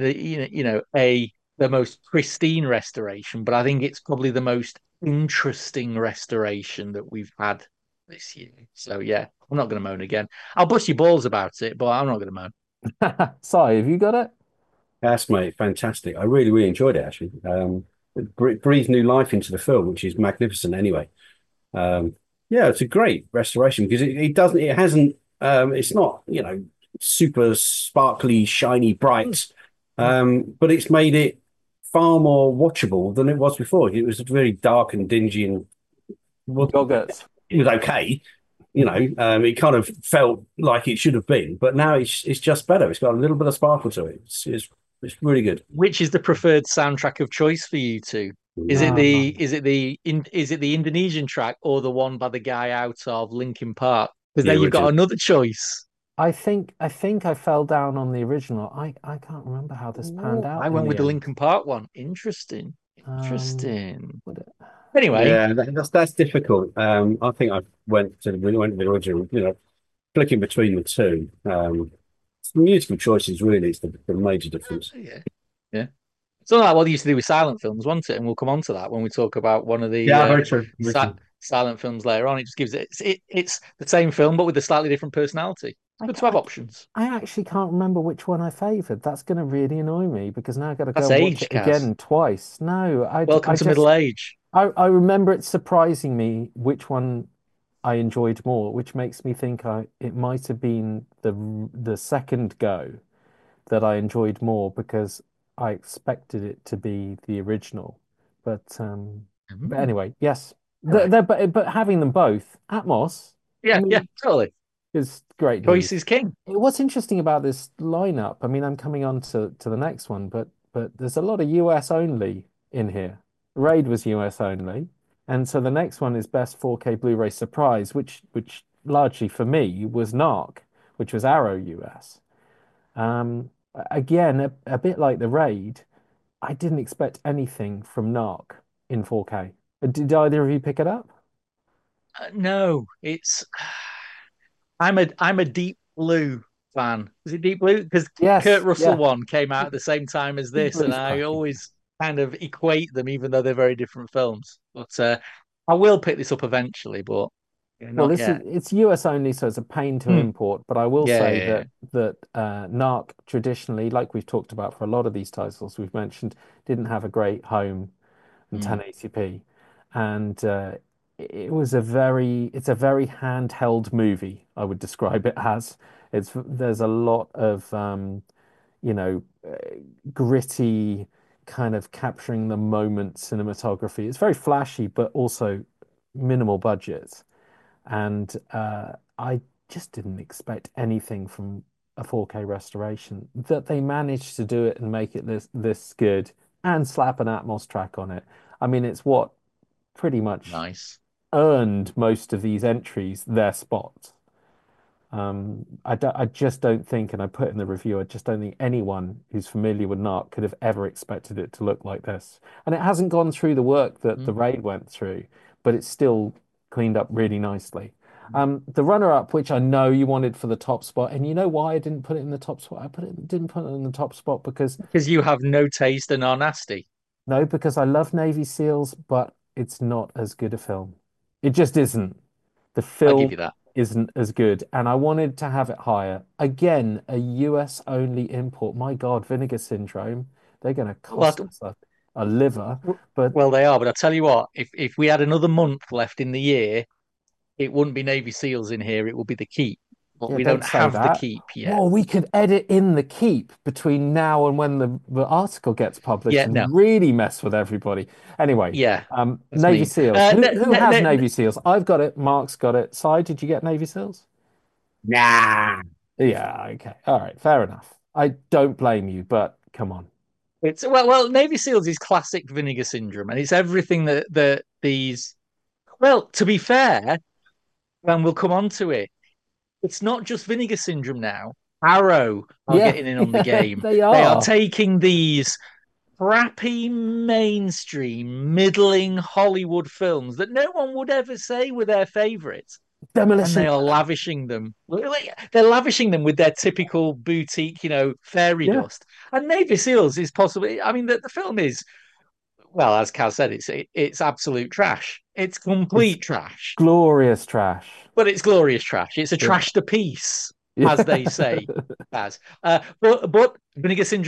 the most pristine restoration, but I think it's probably the most interesting restoration that we've had this year. So yeah, I'm not going to moan again. I'll bust your balls about it, but I'm not going to moan. Si, have you got it? Yes, mate, fantastic. I really, really enjoyed it actually. It breathed new life into the film, which is magnificent anyway. Yeah, it's a great restoration because it hasn't, it's not, super sparkly, shiny, bright, but it's made it far more watchable than it was before. It was very dark and dingy and well, Yogurt. it was okay. It kind of felt like it should have been, but now it's just better. It's got a little bit of sparkle to it. It's really good. Which is the preferred soundtrack of choice for you two? Is it Um, the Indonesian track or the one by the guy out of Linkin Park? Because The then you've got original. another choice. I think I fell down on the original. I can't remember how this panned Oh, out I in went the with the end. Linkin Park one. Interesting. Um, Interesting. would it- Anyway, Yeah, that's difficult. I think I went to the original, flicking between the two. It's the musical choices really. It's the major difference. yeah, yeah. So like what they used to do with silent films, wasn't it? And we'll come on to that when we talk about one of the Yeah, very true. Very si true. silent films later on. It just gives it's the same film but with a slightly different personality. It's I, good to have I, options. I actually can't remember which one I favoured. That's going to really annoy me because now I've got to go That's and watch age, it Kaz. again twice. No, Welcome I to middle just, age. I remember it surprising me which one I enjoyed more, which makes me think it might have been the second go that I enjoyed more because I expected it to be the original. But Mm. anyway, yes, Anyway, but having them both, Atmos, I yeah, mean, totally. is great Choice news. is king. What's interesting about this lineup, I mean, I'm coming on to the next one, but there's a lot of US only in here. Raid was US only, and so the next one is Best 4K Blu-ray Surprise, which largely for me was Narc, which was Arrow US. Again, a bit like the Raid, I didn't expect anything from Narc in 4K. Did either of you pick it up? No, it's I'm a Deep Blue fan. Is it Deep Blue? Because Kurt Yes, Russell yeah. one came out at the same time as Deep this, and Blue's I cracking. always kind of equate them, even though they're very different films. But I will pick this up eventually, but yeah, Well, not this is yet. it's US only, so it's a pain to Hmm. import. But I will Yeah, say yeah, yeah. that Narc traditionally, like we've talked about for a lot of these titles we've mentioned, didn't have a great home and Hmm. 1080p, and it's a very handheld movie. I would describe it as there's a lot of you know, gritty kind of capturing the moment cinematography. It's very flashy, but also minimal budget. And I just didn't expect anything from a 4K restoration. That they managed to do it and make it this good and slap an Atmos track on it. I mean, it's what pretty much Nice. earned most of these entries their spot. I just don't think, and I put in the review, I just don't think anyone who's familiar with Narc could have ever expected it to look like this. And it hasn't gone through the work that the Hmm. Raid went through, but it's still cleaned up really nicely. The runner-up, which I know you wanted for the top spot, and you know why I didn't put it in the top spot? Didn't put it in the top spot because Because you have no taste and are nasty. no, because I love Navy SEALs, but it's not as good a film. It just isn't. The I'll give film you that. isn't as good, and I wanted to have it higher. Again, a US only import. My God, Vinegar Syndrome. They're going to Well, cost us a liver. But well, they are. But I tell you what, if we had another month left in the year, it wouldn't be Navy SEALs in here. It would be the Keep. But yeah, we don't don't say have the that. Keep yet. Well, we could edit in the keep between now and when the article gets published Yeah, no. and really mess with everybody. Anyway, Yeah, that's Navy mean. SEALs. Who has Navy SEALs? I've got it. Mark's got it. Si, did you get Navy SEALs? Nah. Yeah, okay. All right, fair enough. I don't blame you, but come on. It's well, Navy SEALs is classic Vinegar Syndrome, and it's everything that these. Well, to be fair, and we'll come on to it. It's not just Vinegar Syndrome now. Arrow are Yeah, getting in on the game. they They are are. taking these crappy mainstream, middling Hollywood films that no one would ever say were their favorites, and Demolition they are Man. lavishing them. They're lavishing them with their typical boutique, fairy Yeah, dust. And Navy Seals is possibly. I mean, the film is well, as Cal said, it's absolute trash. It's it's complete trash, glorious trash. but it's glorious trash. It's a Yeah. trash to piece, as they Yeah. say. As but Vinegar Syndrome,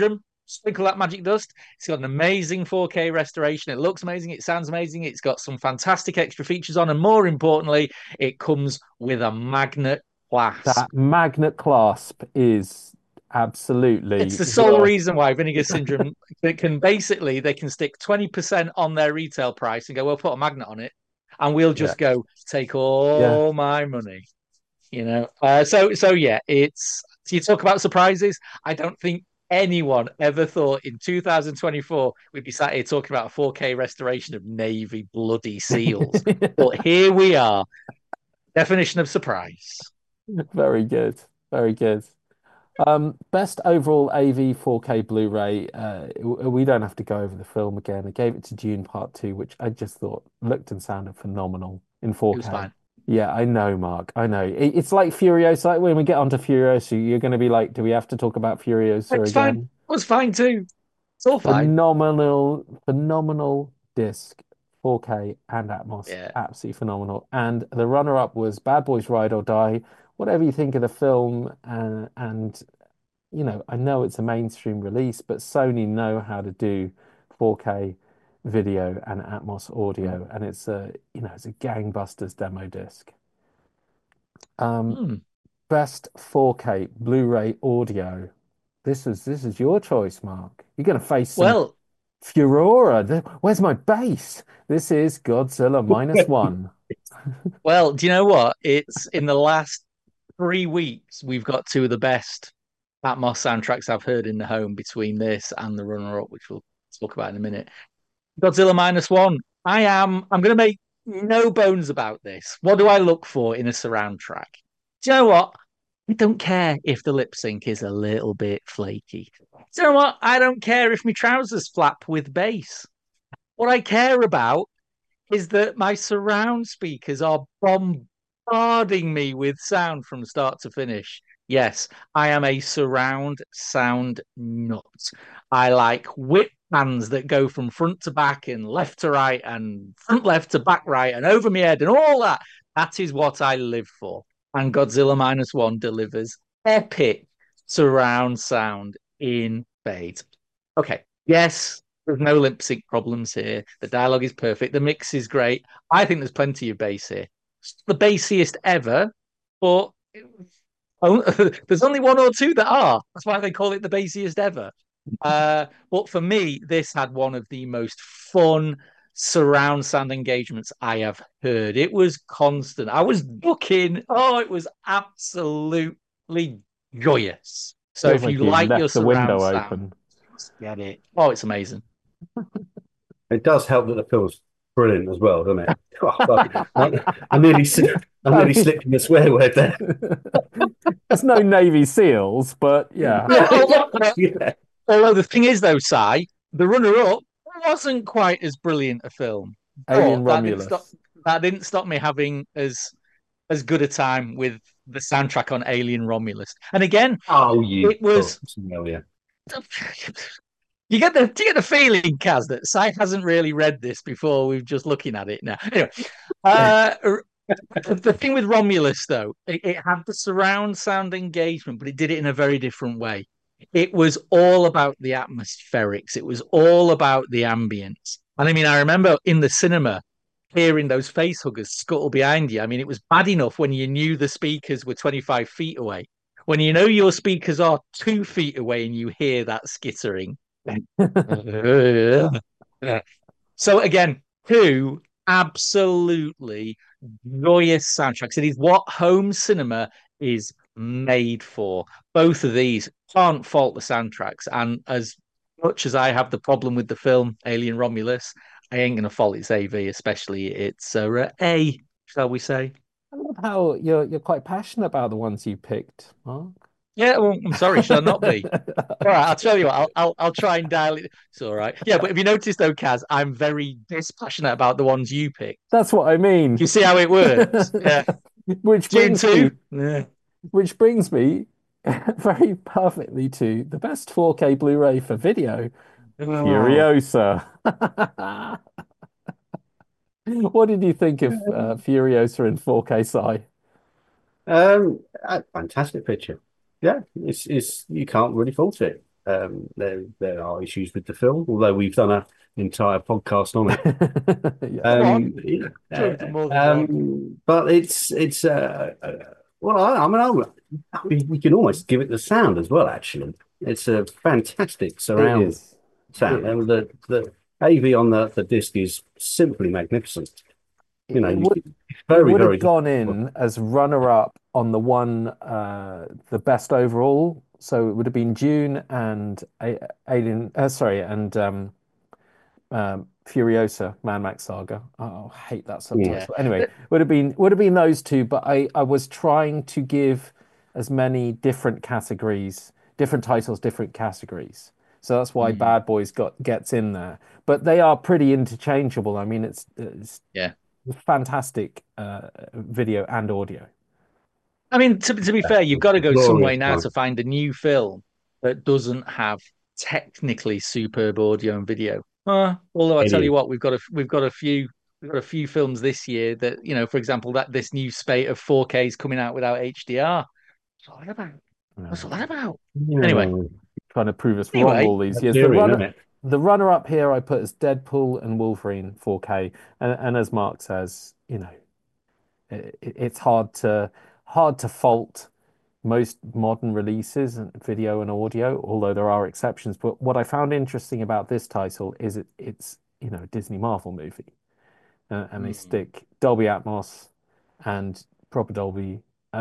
sprinkle that magic dust. It's got an amazing 4K restoration. It looks amazing. It sounds amazing. It's got some fantastic extra features on. And more importantly, it comes with a magnet clasp. That magnet clasp is absolutely... It's the sole reason why Vinegar Syndrome they can stick 20% on their retail price and go, well, put a magnet on it. And we'll just go take all my money. So yeah, you talk about surprises. I don't think anyone ever thought in 2024 we'd be sat here talking about a 4K restoration of Navy bloody seals. But here we are. Definition of surprise. Very good. Very good. Best overall AV 4K Blu-ray. We don't have to go over the film again. I gave it to Dune Part 2, which I just thought looked and sounded phenomenal in 4K. It was fine. Yeah, I know, Mark. I know. It's like Furiosa. Like when we get onto Furiosa, you're going to be like, do we have to talk about Furiosa It's again? fine. It was fine too. It's all fine. Phenomenal disc, 4K and Atmos. Yeah. Absolutely phenomenal. And the runner-up was Bad Boys Ride or Die. Whatever you think of the film, and I know it's a mainstream release, but Sony know how to do 4K video and Atmos audio, and it's a gangbusters demo disc. Best 4K Blu-ray audio. This is your choice, Mark. You're going to face some Furora. Where's my bass? This is Godzilla -1. Well, do you know what? It's in the last 3 weeks, we've got two of the best Atmos soundtracks I've heard in the home between this and the runner-up, which we'll talk about in a minute. Godzilla -1. I'm going to make no bones about this. What do I look for in a surround track? Do you know what? I don't care if the lip sync is a little bit flaky. Do you know what? I don't care if my trousers flap with bass. What I care about is that my surround speakers are bombarding me with sound from start to finish. Yes, I am a surround sound nut. I like whip bands that go from front to back and left to right and front left to back right and over my head and all that. That is what I live for. And Godzilla -1 delivers epic surround sound in spades. Okay, yes, there's no lip sync problems here. The dialogue is perfect. The mix is great. I think there's plenty of bass here. It's the bassiest ever, but there's only one or two that are. That's why they call it the bassiest ever. But for me, this had one of the most fun surround sound engagements I have heard. It was constant. I was looking. Oh, it was absolutely joyous. So if you like your surround sound, get it. Oh, it's amazing. It does help that the film's brilliant as well, doesn't it? Oh, I nearly slipped in the swear word there. There's no Navy SEALs, but yeah. Although the thing is, though, Si, the runner-up wasn't quite as brilliant a film. Alien Romulus. That didn't stop me having as good a time with the soundtrack on Alien Romulus. And again, it was. You get the feeling, Kaz, that Si hasn't really read this before. We're just looking at it now. Anyway, the thing with Romulus, though, it had the surround sound engagement, but it did it in a very different way. It was all about the atmospherics. It was all about the ambience. And I mean, I remember in the cinema hearing those face huggers scuttle behind you. I mean, it was bad enough when you knew the speakers were 25 feet away. When you know your speakers are 2 feet away and you hear that skittering. So again, two absolutely joyous soundtracks. It is what home cinema is made for. Both of these, can't fault the soundtracks. And as much as I have the problem with the film Alien Romulus, I ain't going to fault its AV, especially its A, shall we say. I love how you're quite passionate about the ones you picked, Mark. Yeah, well, I'm sorry, shall I not be? All right, I'll tell you what, I'll try and dial it. It's all right. Yeah, but if you notice though, Kaz, I'm very dispassionate about the ones you picked. That's what I mean. You see how it works? Yeah. Which brings me very perfectly to the best 4K Blu-ray for video, Furiosa. What did you think of Furiosa in 4K, Si? Fantastic picture. Yeah, it's you can't really fault it. there are issues with the film, although we've done an entire podcast on it. But it's well, we can almost give it the sound as well. Actually, it's a fantastic surround sound, and the AV on the disc is simply magnificent. You know, it would have gone in as runner-up on the one, the best overall. So it would have been Dune and Alien. Sorry, and Furiosa, Mad Max Saga. Oh, I hate that subtitle. Yeah. Anyway, would have been those two. But I was trying to give as many different categories, different titles, different categories. So that's why Bad Boys gets in there. But they are pretty interchangeable. I mean, it's fantastic video and audio. I mean, to be fair, you've got to go some way now to find a new film that doesn't have technically superb audio and video. Although I tell you what, we've got a few films this year that, you know, for example, this new spate of 4Ks coming out without HDR. What's all that about? Anyway, trying to prove us wrong all these years. The runner-up here I put as Deadpool and Wolverine 4K, and as Mark says, you know, it's hard to fault most modern releases and video and audio, although there are exceptions. But what I found interesting about this title is it's you know, a Disney Marvel movie, and they stick Dolby Atmos and proper Dolby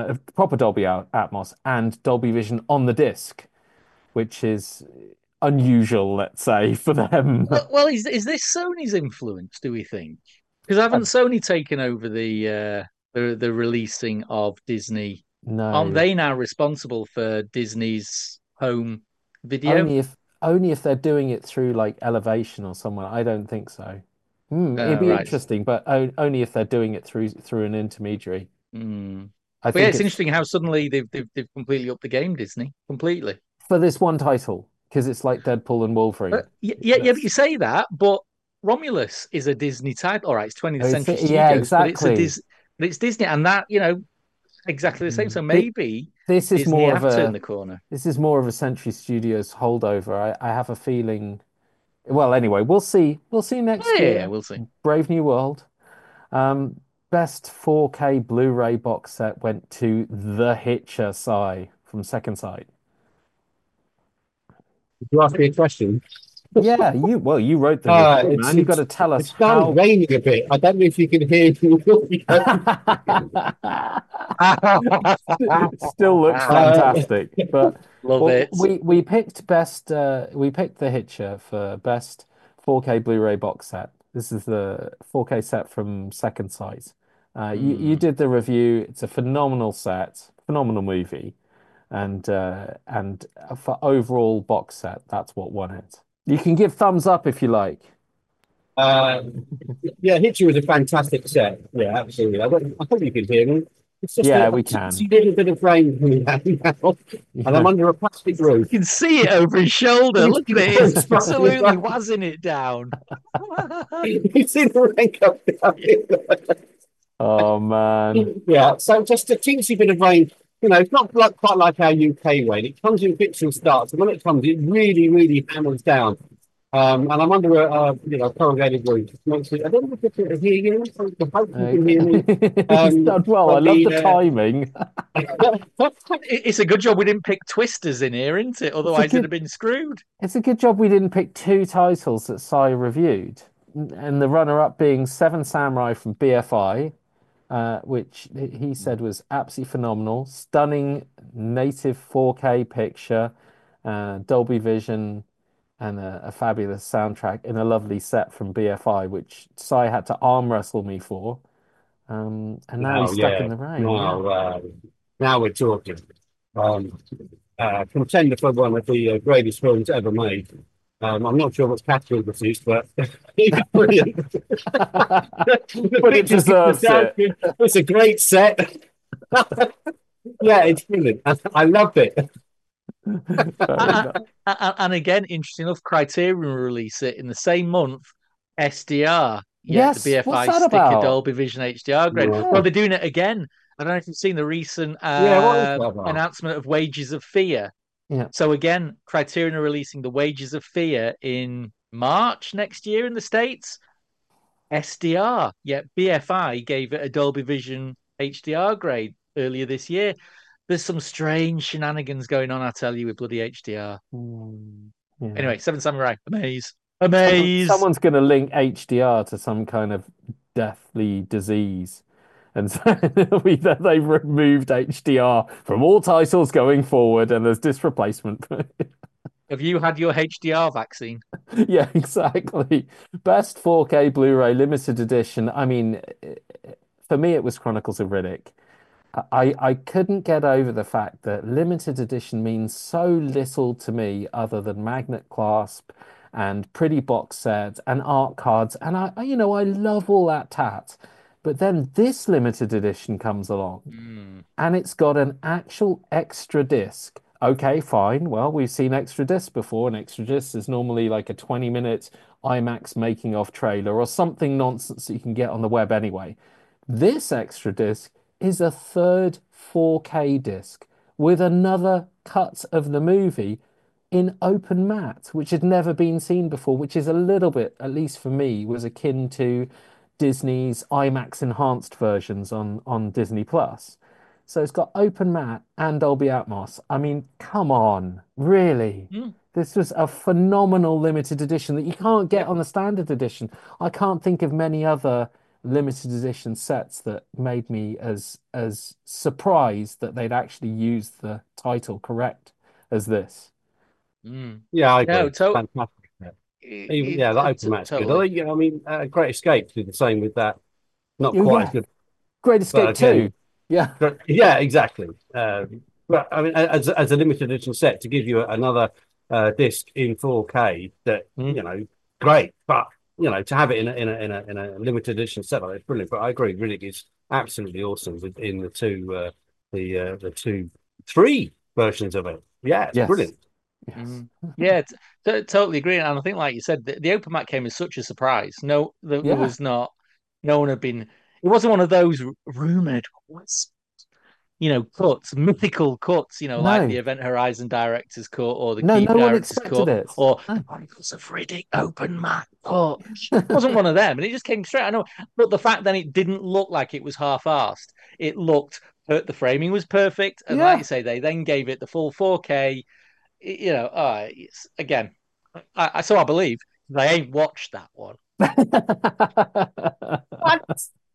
Atmos and Dolby Vision on the disc, which is unusual, let's say, for them. Well, is this Sony's influence, do we think? Because haven't Sony taken over the releasing of Disney? No. Aren't they now responsible for Disney's home video? Only if they're doing it through like Elevation or someone. I don't think so. It'd be interesting, but only if they're doing it through an intermediary. But yeah, it's interesting how suddenly they've completely upped the game, Disney, completely. For this one title, because it's like Deadpool and Wolverine. But you say that, but Romulus is a Disney title. All right, it's 20th Century Studios, yeah, exactly. But it's Disney, and that, you know, exactly the same. So maybe this is Disney more have turned the corner. This is more of a Century Studios holdover. I have a feeling. Well, anyway, we'll see. We'll see next year. Yeah, we'll see. Brave New World. Best 4K Blu-ray box set went to The Hitcher, from Second Sight. You asked me a question. Yeah, you wrote the review, man. You've got to tell us how. It's raining a bit. I don't know if you can hear me. Still looks fantastic, but love it. We picked The Hitcher for best 4K Blu-ray box set. This is the 4K set from Second Sight. You did the review. It's a phenomenal set, phenomenal movie, and for overall box set, that's what won it. You can give thumbs up if you like. Yeah, Hitcher was a fantastic set. Yeah, absolutely. I hope you can hear me. It's just we can. It's a little bit of rain coming down now, and I'm under a plastic roof. You can see it over his shoulder. Look at it. It's absolutely wazzing it down. You see the rain coming down. Oh, man. Yeah, so just a teensy bit of rain. You know, it's not quite like our UK rain. It comes in fits and starts, and when it comes, it really, really hammers down. And I'm under a corrugated roof. I don't know if you can hear you. I hope you can hear me. He's done well. I love the timing. It's a good job we didn't pick Twisters in here, isn't it? Otherwise, it'd have been screwed. It's a good job we didn't pick two titles that Si reviewed, and the runner-up being Seven Samurai from BFI. Which he said was absolutely phenomenal, stunning native 4K picture, Dolby Vision, and a fabulous soundtrack in a lovely set from BFI, which Si had to arm wrestle me for. And now he's stuck in the rain. Now we're talking. Contender for one of the greatest films ever made. I'm not sure what category this is, but it's brilliant. But it deserves it. It's a great set. Yeah, it's brilliant. I loved it. And again, interesting enough, Criterion release it in the same month. SDR, yes, the BFI sticker Dolby Vision HDR grade. Yeah. Well, they're doing it again. I don't know if you've seen the recent announcement of Wages of Fear. Yeah. So again, Criterion are releasing The Wages of Fear in March next year in the States. SDR, yet BFI gave it a Dolby Vision HDR grade earlier this year. There's some strange shenanigans going on, I tell you, with bloody HDR. Yeah. Anyway, Seven Samurai, amaze. Someone's going to link HDR to some kind of deathly disease. And so they've removed HDR from all titles going forward, and there's disc replacement. Have you had your HDR vaccine? Yeah, exactly. Best 4K Blu-ray limited edition. I mean, for me, it was Chronicles of Riddick. I couldn't get over the fact that limited edition means so little to me other than magnet clasp and pretty box sets and art cards. And I love all that tat. But then this limited edition comes along and it's got an actual extra disc. Okay, fine. Well, we've seen extra disc before, and extra disc is normally like a 20-minute IMAX making of trailer or something nonsense that you can get on the web anyway. This extra disc is a third 4K disc with another cut of the movie in open matte, which had never been seen before, which is a little bit, at least for me, was akin to Disney's IMAX enhanced versions on Disney Plus. So it's got open matte and Dolby Atmos. I mean, come on, really? This was a phenomenal limited edition that you can't get on the standard edition. I can't think of many other limited edition sets that made me as surprised that they'd actually used the title correct as this. Yeah, I agree. No, Fantastic. Even the open match good. totally. I mean, Great Escape did the same with that. Not Oh, quite yeah. as good. Great Escape But again, 2. Yeah. yeah, exactly. But I mean, as a limited edition set to give you another disc in 4K, that great. But to have it in a limited edition set like it's brilliant. But I agree, Riddick is absolutely awesome in the three versions of it. Yeah, it's Yes. brilliant. Yes. Yeah, totally agree. And I think, like you said, the open mat came as such a surprise. No, there Yeah. was not. No one had been. It wasn't one of those rumored, cuts, mythical cuts. Like the No. Event Horizon director's cut or the No, Keep no one director's expected cut it. or No. Chronicles of Riddick open mat cut. It wasn't one of them, and it just came straight. I know, but the fact that it didn't look like it was half-assed. It looked. The framing was perfect, and like Yeah. you say, they then gave it the full 4K. Again, so I believe they ain't watched that one. What?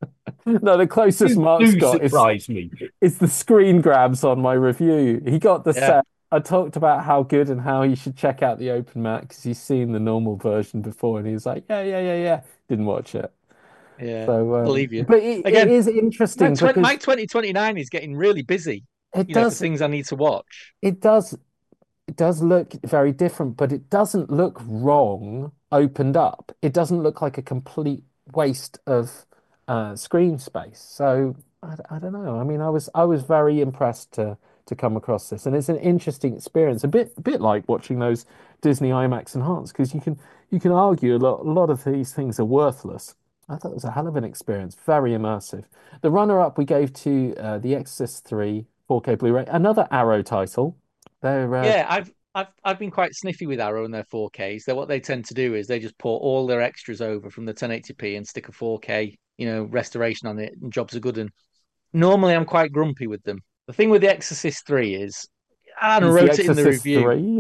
No, the closest You Mark's do got surprise me. is the screen grabs on my review. He got the Yeah. set. I talked about how good and how he should check out the open mat because he's seen the normal version before, and he was like, yeah. Didn't watch it. Yeah, So, believe you. but it Again, is interesting because My 2029 is getting really busy. it For does things I need to watch. it does it does look very different, but it doesn't look wrong opened up. It doesn't look like a complete waste of screen space. So I don't know. I mean, I was very impressed to come across this, and it's an interesting experience. A bit like watching those Disney IMAX enhanced, because you can argue a lot of these things are worthless. I thought it was a hell of an experience, very immersive. The runner-up we gave to The Exorcist 3 4K Blu-ray, another Arrow title. They're Yeah, I've been quite sniffy with Arrow and their 4Ks. What they tend to do is they just put all their extras over from the 1080p and stick a 4K, restoration on it, and jobs are good. And normally I'm quite grumpy with them. The thing with The Exorcist 3 is, and I Is The wrote it in the Exorcist review. 3.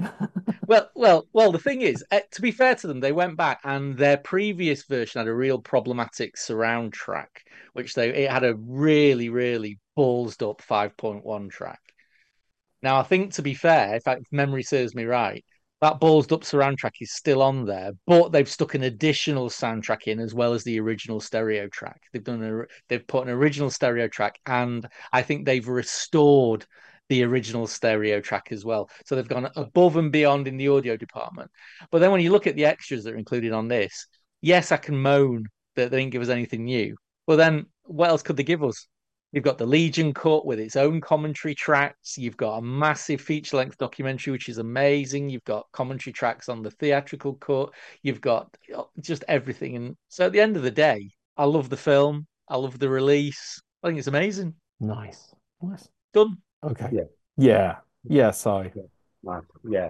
Well. The thing is, to be fair to them, they went back and their previous version had a real problematic surround track, it had a really, really ballsed up 5.1 track. Now, I think to be fair, if memory serves me right, that ballsed up surround track is still on there, but they've stuck an additional soundtrack in as well as the original stereo track. They've put an original stereo track, and I think they've restored the original stereo track as well. So they've gone above and beyond in the audio department. But then when you look at the extras that are included on this, yes, I can moan that they didn't give us anything new. Well, then what else could they give us? You've got the Legion cut with its own commentary tracks. You've got a massive feature-length documentary, which is amazing. You've got commentary tracks on the theatrical cut. You've got just everything. And so at the end of the day, I love the film. I love the release. I think it's amazing. Nice. Done. Okay. Yeah. Yeah. Yeah, sorry. Nice. Yeah.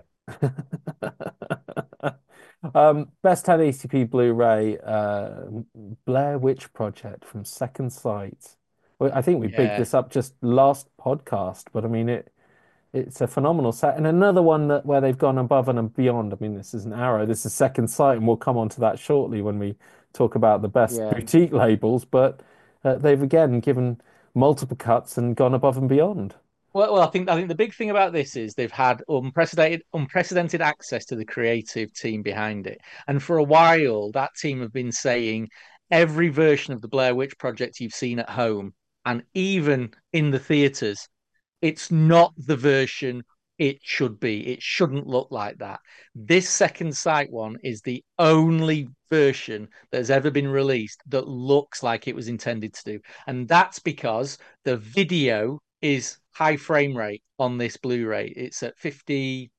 Best 1080p Blu-ray, Blair Witch Project from Second Sight. Well, I think we bigged Yeah, this up just last podcast, but I mean it's a phenomenal set. And another one that where they've gone above and beyond. I mean, this is an Arrow, this is Second Sight, and we'll come on to that shortly when we talk about the best yeah. boutique labels, but they've again given multiple cuts and gone above and beyond. I think the big thing about this is they've had unprecedented access to the creative team behind it, and for a while that team have been saying every version of the Blair Witch Project you've seen at home and even in the theaters, it's not the version it should be. It shouldn't look like that. This Second Sight one is the only version that has ever been released that looks like it was intended to do. And that's because the video is high frame rate on this Blu-ray. It's at 50,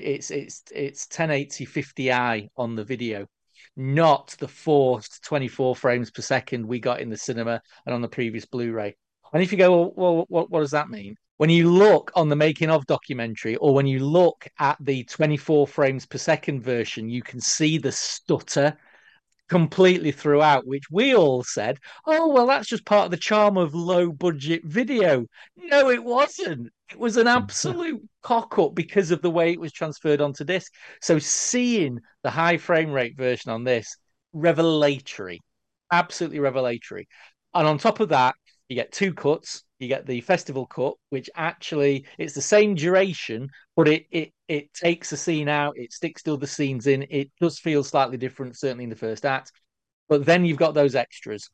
it's 1080 50i on the video, not the forced 24 frames per second we got in the cinema and on the previous Blu-ray. And if you go, well, what does that mean? When you look on the making of documentary, or when you look at the 24 frames per second version, you can see the stutter completely throughout, which we all said, oh, well, that's just part of the charm of low budget video. No, it wasn't. It was an absolute cock up because of the way it was transferred onto disc. So seeing the high frame rate version on this, revelatory, absolutely revelatory. And on top of that, you get two cuts. You get the festival cut, which actually it's the same duration, but it takes a scene out, it sticks to the scenes in. It does feel slightly different, certainly in the first act. But then you've got those extras.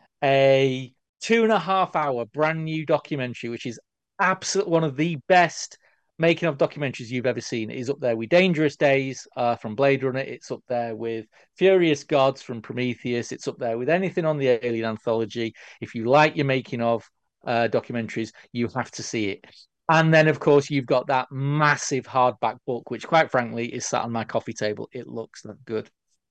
A 2.5 hour brand new documentary, which is absolutely one of the best making of documentaries you've ever seen. It is up there with Dangerous Days from Blade Runner. It's up there with Furious Gods from Prometheus. It's up there with anything on the Alien anthology. If you like your making of documentaries, you have to see it. And then, of course, you've got that massive hardback book, which, quite frankly, is sat on my coffee table. It looks that good.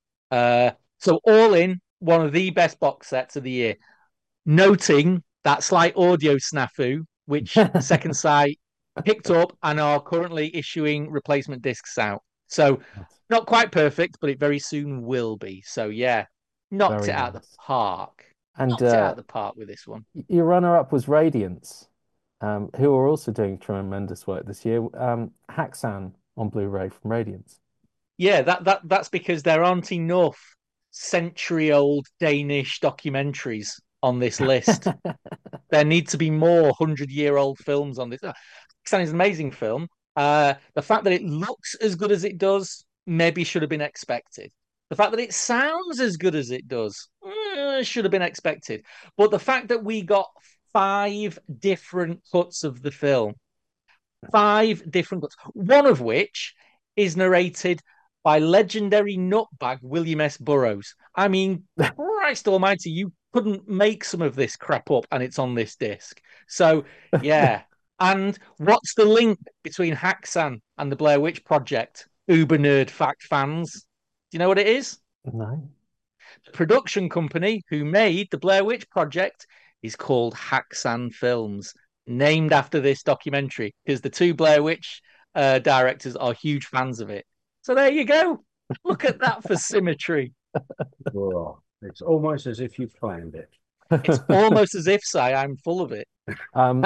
So, all in, one of the best box sets of the year. Noting that slight audio snafu, which Second Sight picked up and are currently issuing replacement discs out. So, not quite perfect, but it very soon will be. So, yeah, knocked Very it out of the nice. park. And Knocked it out of the park with this one. your runner-up was Radiance, who are also doing tremendous work this year. Haxan on Blu-ray from Radiance. Yeah, that's because there aren't enough century-old Danish documentaries on this list. There need to be more 100-year-old films on this. Pakistan is an amazing film. The fact that it looks as good as it does maybe should have been expected. The fact that it sounds as good as it does should have been expected. But the fact that we got five different cuts of the film, five different cuts, one of which is narrated by legendary nutbag William S. Burroughs. I mean, Christ almighty, you couldn't make some of this crap up and it's on this disc. So, yeah. And what's the link between Haxan and the Blair Witch Project? Uber nerd fact fans. Do you know what it is? No. The production company who made the Blair Witch Project is called Haxan Films, named after this documentary because the two Blair Witch directors are huge fans of it. So there you go. Look at that for symmetry. Oh, it's almost as if you planned it. It's almost as if, I'm full of it. Um,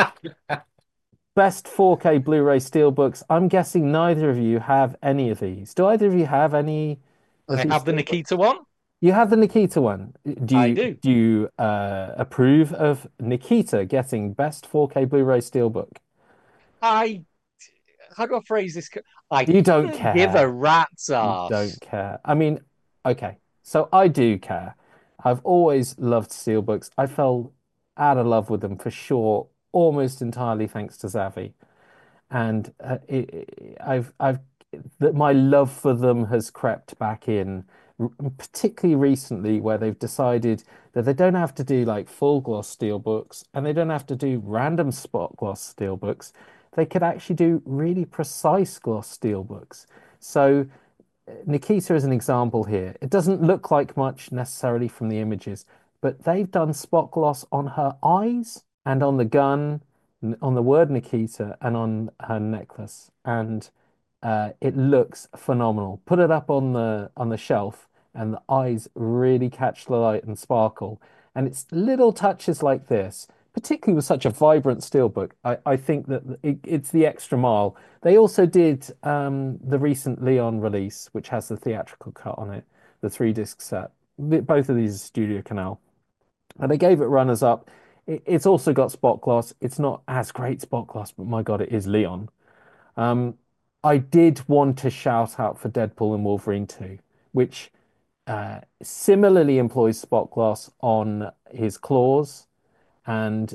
Best 4K Blu-ray Steelbooks. I'm guessing neither of you have any of these. Do either of you have any of I these have the Steelbooks? Nikita one. You have the Nikita one. Do I you do. do you approve of Nikita getting best 4K Blu-ray Steelbook? I How do I phrase this? I You don't couldn't give a care. rat's You ass. don't care. I mean, okay. So I do care. I've always loved Steelbooks. I fell out of love with them for sure, almost entirely thanks to Zavi. And I've that my love for them has crept back in, particularly recently, where they've decided that they don't have to do like full gloss steelbooks and they don't have to do random spot gloss steelbooks. They could actually do really precise gloss steelbooks. So Nikita is an example here. It doesn't look like much necessarily from the images, but they've done spot gloss on her eyes and on the gun, on the word Nikita, and on her necklace. And It looks phenomenal. Put it up on the shelf, and the eyes really catch the light and sparkle. And it's little touches like this, particularly with such a vibrant steelbook. I think that it's the extra mile. They also did the recent Leon release, which has the theatrical cut on it, the 3 disc set. Both of these are Studio Canal, and they gave it runners up. It's also got spot gloss. It's not as great spot gloss, but my God, it is Leon. Um, I did want to shout out for Deadpool and Wolverine 2, which similarly employs spot glass on his claws, and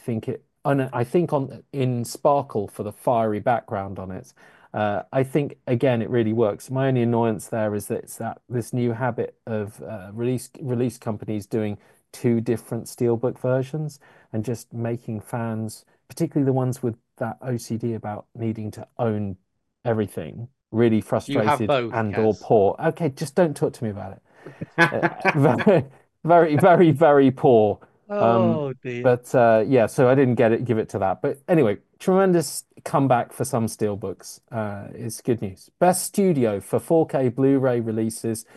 I think on in sparkle for the fiery background on it. I think again it really works. My only annoyance there is that it's that this new habit of release companies doing 2 different steelbook versions and just making fans, particularly the ones with that OCD about needing to own everything, really You have frustrated both, and or Kaz. poor. Okay, just don't talk to me about it. Very, very, very, very poor. Um, Oh dear. but yeah, so I didn't give it to that. But anyway, tremendous comeback for some steelbooks. It's good news. Best studio for 4K Blu-ray releases.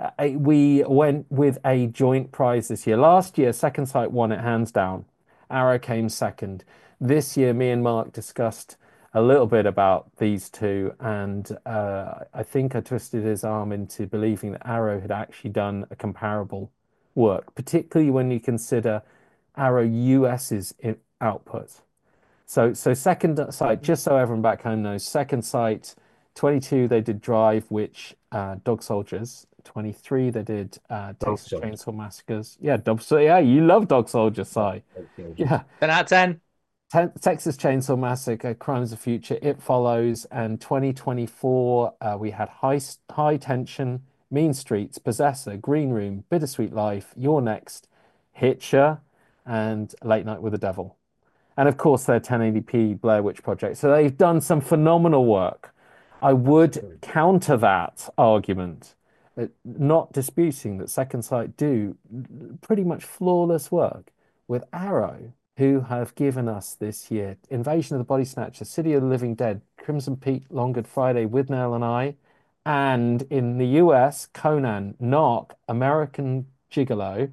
We went with a joint prize this year. Last year, Second Sight won it hands down. Arrow came second. This year, me and Mark discussed a little bit about these two, and I think I twisted his arm into believing that Arrow had actually done a comparable work, particularly when you consider Arrow US's output. So Second Sight, just so everyone back home knows, Second Sight, 22 they did Drive, which Dog Soldiers. 23 they did Dog Texas Soldiers. Chainsaw Massacres. Yeah, yeah, you love Dog Soldiers, Si. Dog Soldiers. Yeah. 10 out of 10. Texas Chainsaw Massacre, Crimes of the Future, It Follows, and 2024 we had High Tension, Mean Streets, Possessor, Green Room, Bittersweet Life, You're Next, Hitcher, and Late Night with the Devil. And of course, their 1080p Blair Witch Project. So they've done some phenomenal work. I would counter that argument, not disputing that Second Sight do pretty much flawless work with Arrow, who have given us this year Invasion of the Body Snatchers, City of the Living Dead, Crimson Peak, Long Good Friday, Withnail and I, and in the US, Conan, Narc, American Gigolo,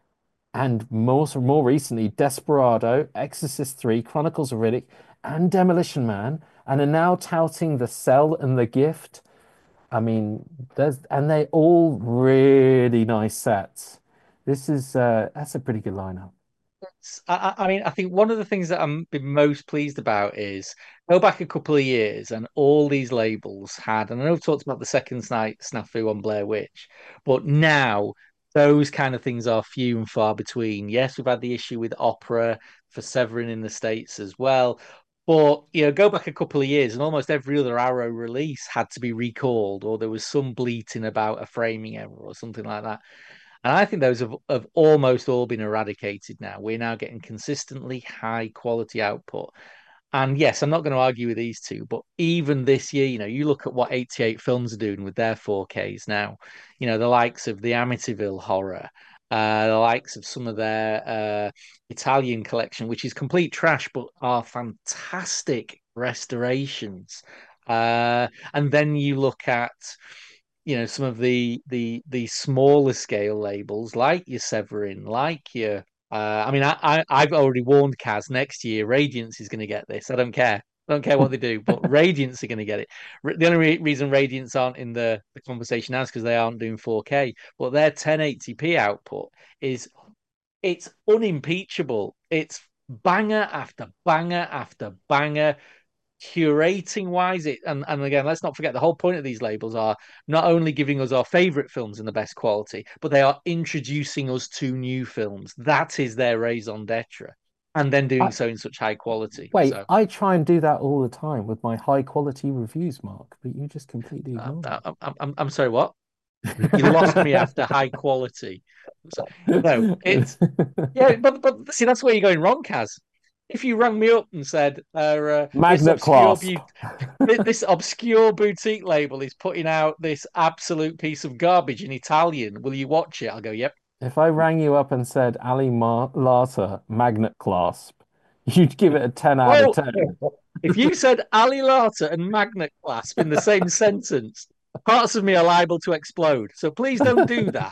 and more recently, Desperado, Exorcist 3, Chronicles of Riddick, and Demolition Man, and are now touting The Cell and The Gift. I mean, they all really nice sets. That's a pretty good lineup. I mean, I think one of the things that I'm been most pleased about is go back a couple of years and all these labels had, and I know I've talked about the Second Night snafu on Blair Witch, but now those kind of things are few and far between. Yes, we've had the issue with Opera for Severin in the States as well. But go back a couple of years, and almost every other Arrow release had to be recalled, or there was some bleating about a framing error or something like that. And I think those have almost all been eradicated now. We're now getting consistently high quality output. And yes, I'm not going to argue with these two, but even this year, you look at what 88 Films are doing with their 4Ks now, the likes of the Amityville horror, the likes of some of their Italian collection, which is complete trash, but are fantastic restorations. And then you look at some of the smaller scale labels like your Severin, like your I mean I've already warned Kaz next year Radiance is going to get this. I don't care. I don't care what they do, but Radiance are going to get it. The only reason Radiance aren't in the conversation now is because they aren't doing 4K, but their 1080p output it's unimpeachable. It's banger after banger after banger curating wise it and again, let's not forget the whole point of these labels are not only giving us our favorite films in the best quality, but they are introducing us to new films. That is their raison d'etre, and then doing I, so in such high quality. Wait, So I try and do that all the time with my high quality reviews, Mark, but you just completely ignore me. I'm sorry, what? You lost me after high quality. So, no, it's yeah, but see, that's where you're going wrong, Kaz. If you rang me up and said Magnet Clasp. this obscure boutique label is putting out this absolute piece of garbage in Italian, will you watch it? I'll go, yep. If I rang you up and said Ali Larter Magnet Clasp, you'd give it a 10 out of Well, 10. If you said Alilata and Magnet Clasp in the same sentence, parts of me are liable to explode. So please don't do that.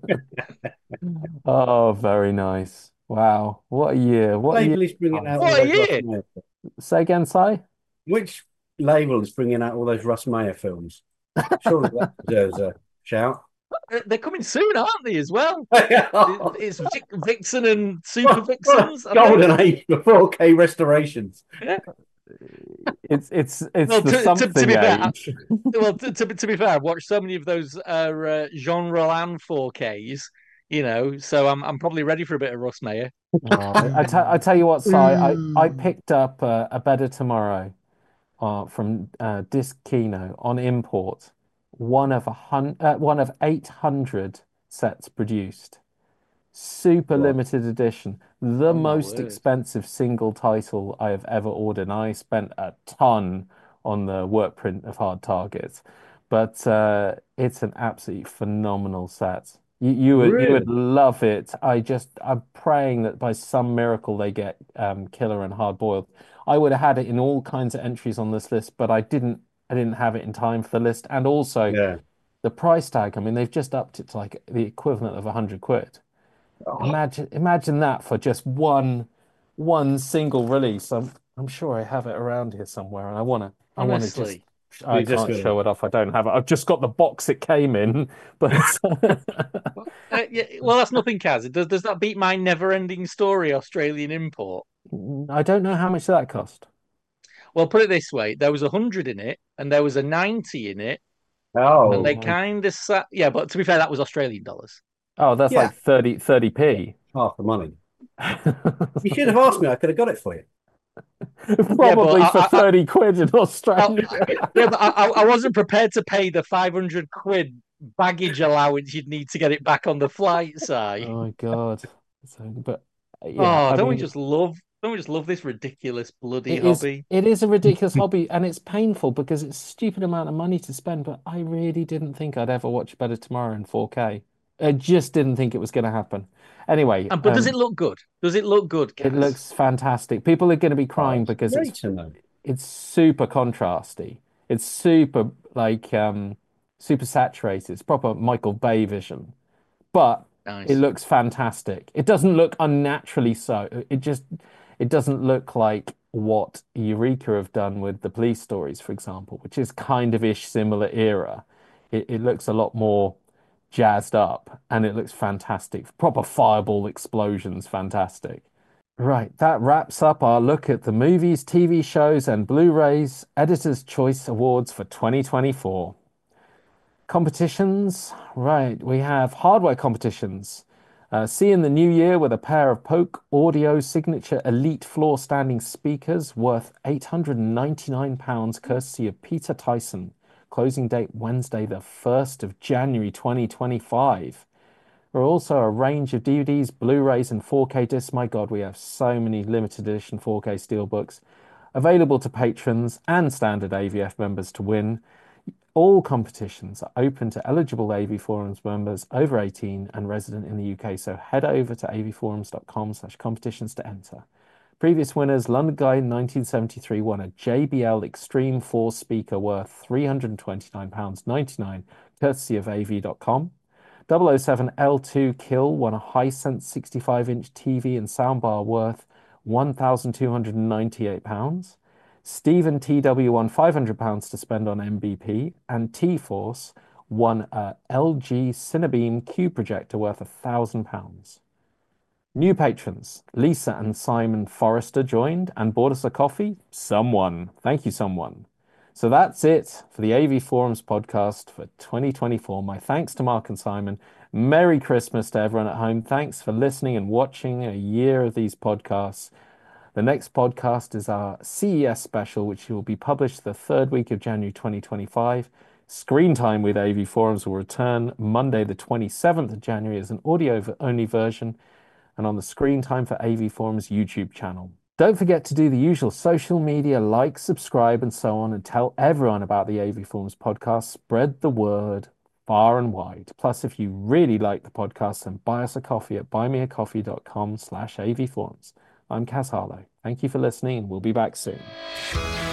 Oh, very nice. Wow. What a year. What a year. Label is bringing out all What a those Russ year! Meyer. Say again, Si? Which label is bringing out all those Russ Meyer films? Surely that deserves a shout. They're coming soon, aren't they, as well? It's Vixen and Super What a Vixens. I think. golden age for 4K restorations. Yeah. It's Well, the to something be fair, age. well, to be fair, I've watched so many of those genre land 4Ks, so I'm probably ready for a bit of Russ Meyer. I tell you what, Si, I picked up a Better Tomorrow from Disc Kino on import. One of 800 sets produced. Super Wow. limited edition. The Oh, my most word. expensive single title I have ever ordered. And I spent a ton on the work print of Hard Target. But it's an absolutely phenomenal set. You would Really? love it. I'm praying that by some miracle they get Killer and Hard Boiled. I would have had it in all kinds of entries on this list, but I didn't have it in time for the list. And also Yeah. the price tag, I mean, they've just upped it to like the equivalent of 100 quid. Oh, Imagine that for just one single release. I'm sure I have it around here somewhere, and I want to just Honestly. I you just can't got show it off. I don't have it. I've just got the box it came in, but Yeah, well, that's nothing, Kaz. Does that beat my never-ending story Australian import? I don't know how much that cost. Well, put it this way: there was 100 in it, and there was a 90 in it, and they Oh, kind of sat. Yeah, but to be fair, that was Australian dollars. Oh, that's yeah. like 30p. Half the money. You should have asked me. I could have got it for you. Yeah, but Probably for 30 quid in Australia. yeah, but I wasn't prepared to pay the 500 quid baggage allowance you'd need to get it back on the flight, Si. Oh my God. But yeah, Oh, I mean, don't we just love this ridiculous bloody it is hobby? it is a ridiculous hobby and it's painful because it's a stupid amount of money to spend, but I really didn't think I'd ever watch Better Tomorrow in 4K. I just didn't think it was going to happen. Anyway, But does it look good? Does it look good, it Kaz? looks fantastic. People are going to be Oh, crying it's because great to know. it's super contrasty. It's super like super saturated. It's proper Michael Bay vision, but it Nice. looks fantastic. It doesn't look unnaturally so. It doesn't look like what Eureka have done with the police stories, for example, which is kind of ish similar era. It looks a lot more jazzed up and it looks fantastic. Proper fireball explosions, fantastic. Right, that wraps up our look at the movies, TV shows, and Blu-rays Editor's Choice Awards for 2024. Competitions, right, we have hardware competitions. See in the new year with a pair of Polk Audio Signature Elite floor standing speakers worth £899 courtesy of Peter Tyson. Closing date Wednesday, the 1st of January 2025. There are also a range of DVDs, Blu-rays, and 4K discs. My God, we have so many limited edition 4K steelbooks available to patrons and standard AVF members to win. All competitions are open to eligible AV Forums members over 18 and resident in the UK, so head over to avforums.com/competitions to enter. Previous winners, London Guy in 1973 won a JBL Extreme 4 speaker worth £329.99, courtesy of av.com. 007 L2 Kill won a Hisense 65-inch TV and soundbar worth £1,298. Stephen TW won £500 to spend on MBP, and T-Force won a LG Cinebeam Q projector worth £1,000. New patrons, Lisa and Simon Forrester joined and bought us a coffee. Someone. Thank you, someone. So that's it for the AV Forums podcast for 2024. My thanks to Mark and Simon. Merry Christmas to everyone at home. Thanks for listening and watching a year of these podcasts. The next podcast is our CES special, which will be published the third week of January 2025. Screen Time with AV Forums will return Monday, the 27th of January as an audio-only version and on the Screen Time for AV Forums YouTube channel. Don't forget to do the usual social media, like, subscribe, and so on, and tell everyone about the AV Forums podcast. Spread the word far and wide. Plus, if you really like the podcast, then buy us a coffee at buymeacoffee.com/AVForums. I'm Kaz Harlow. Thank you for listening, and we'll be back soon.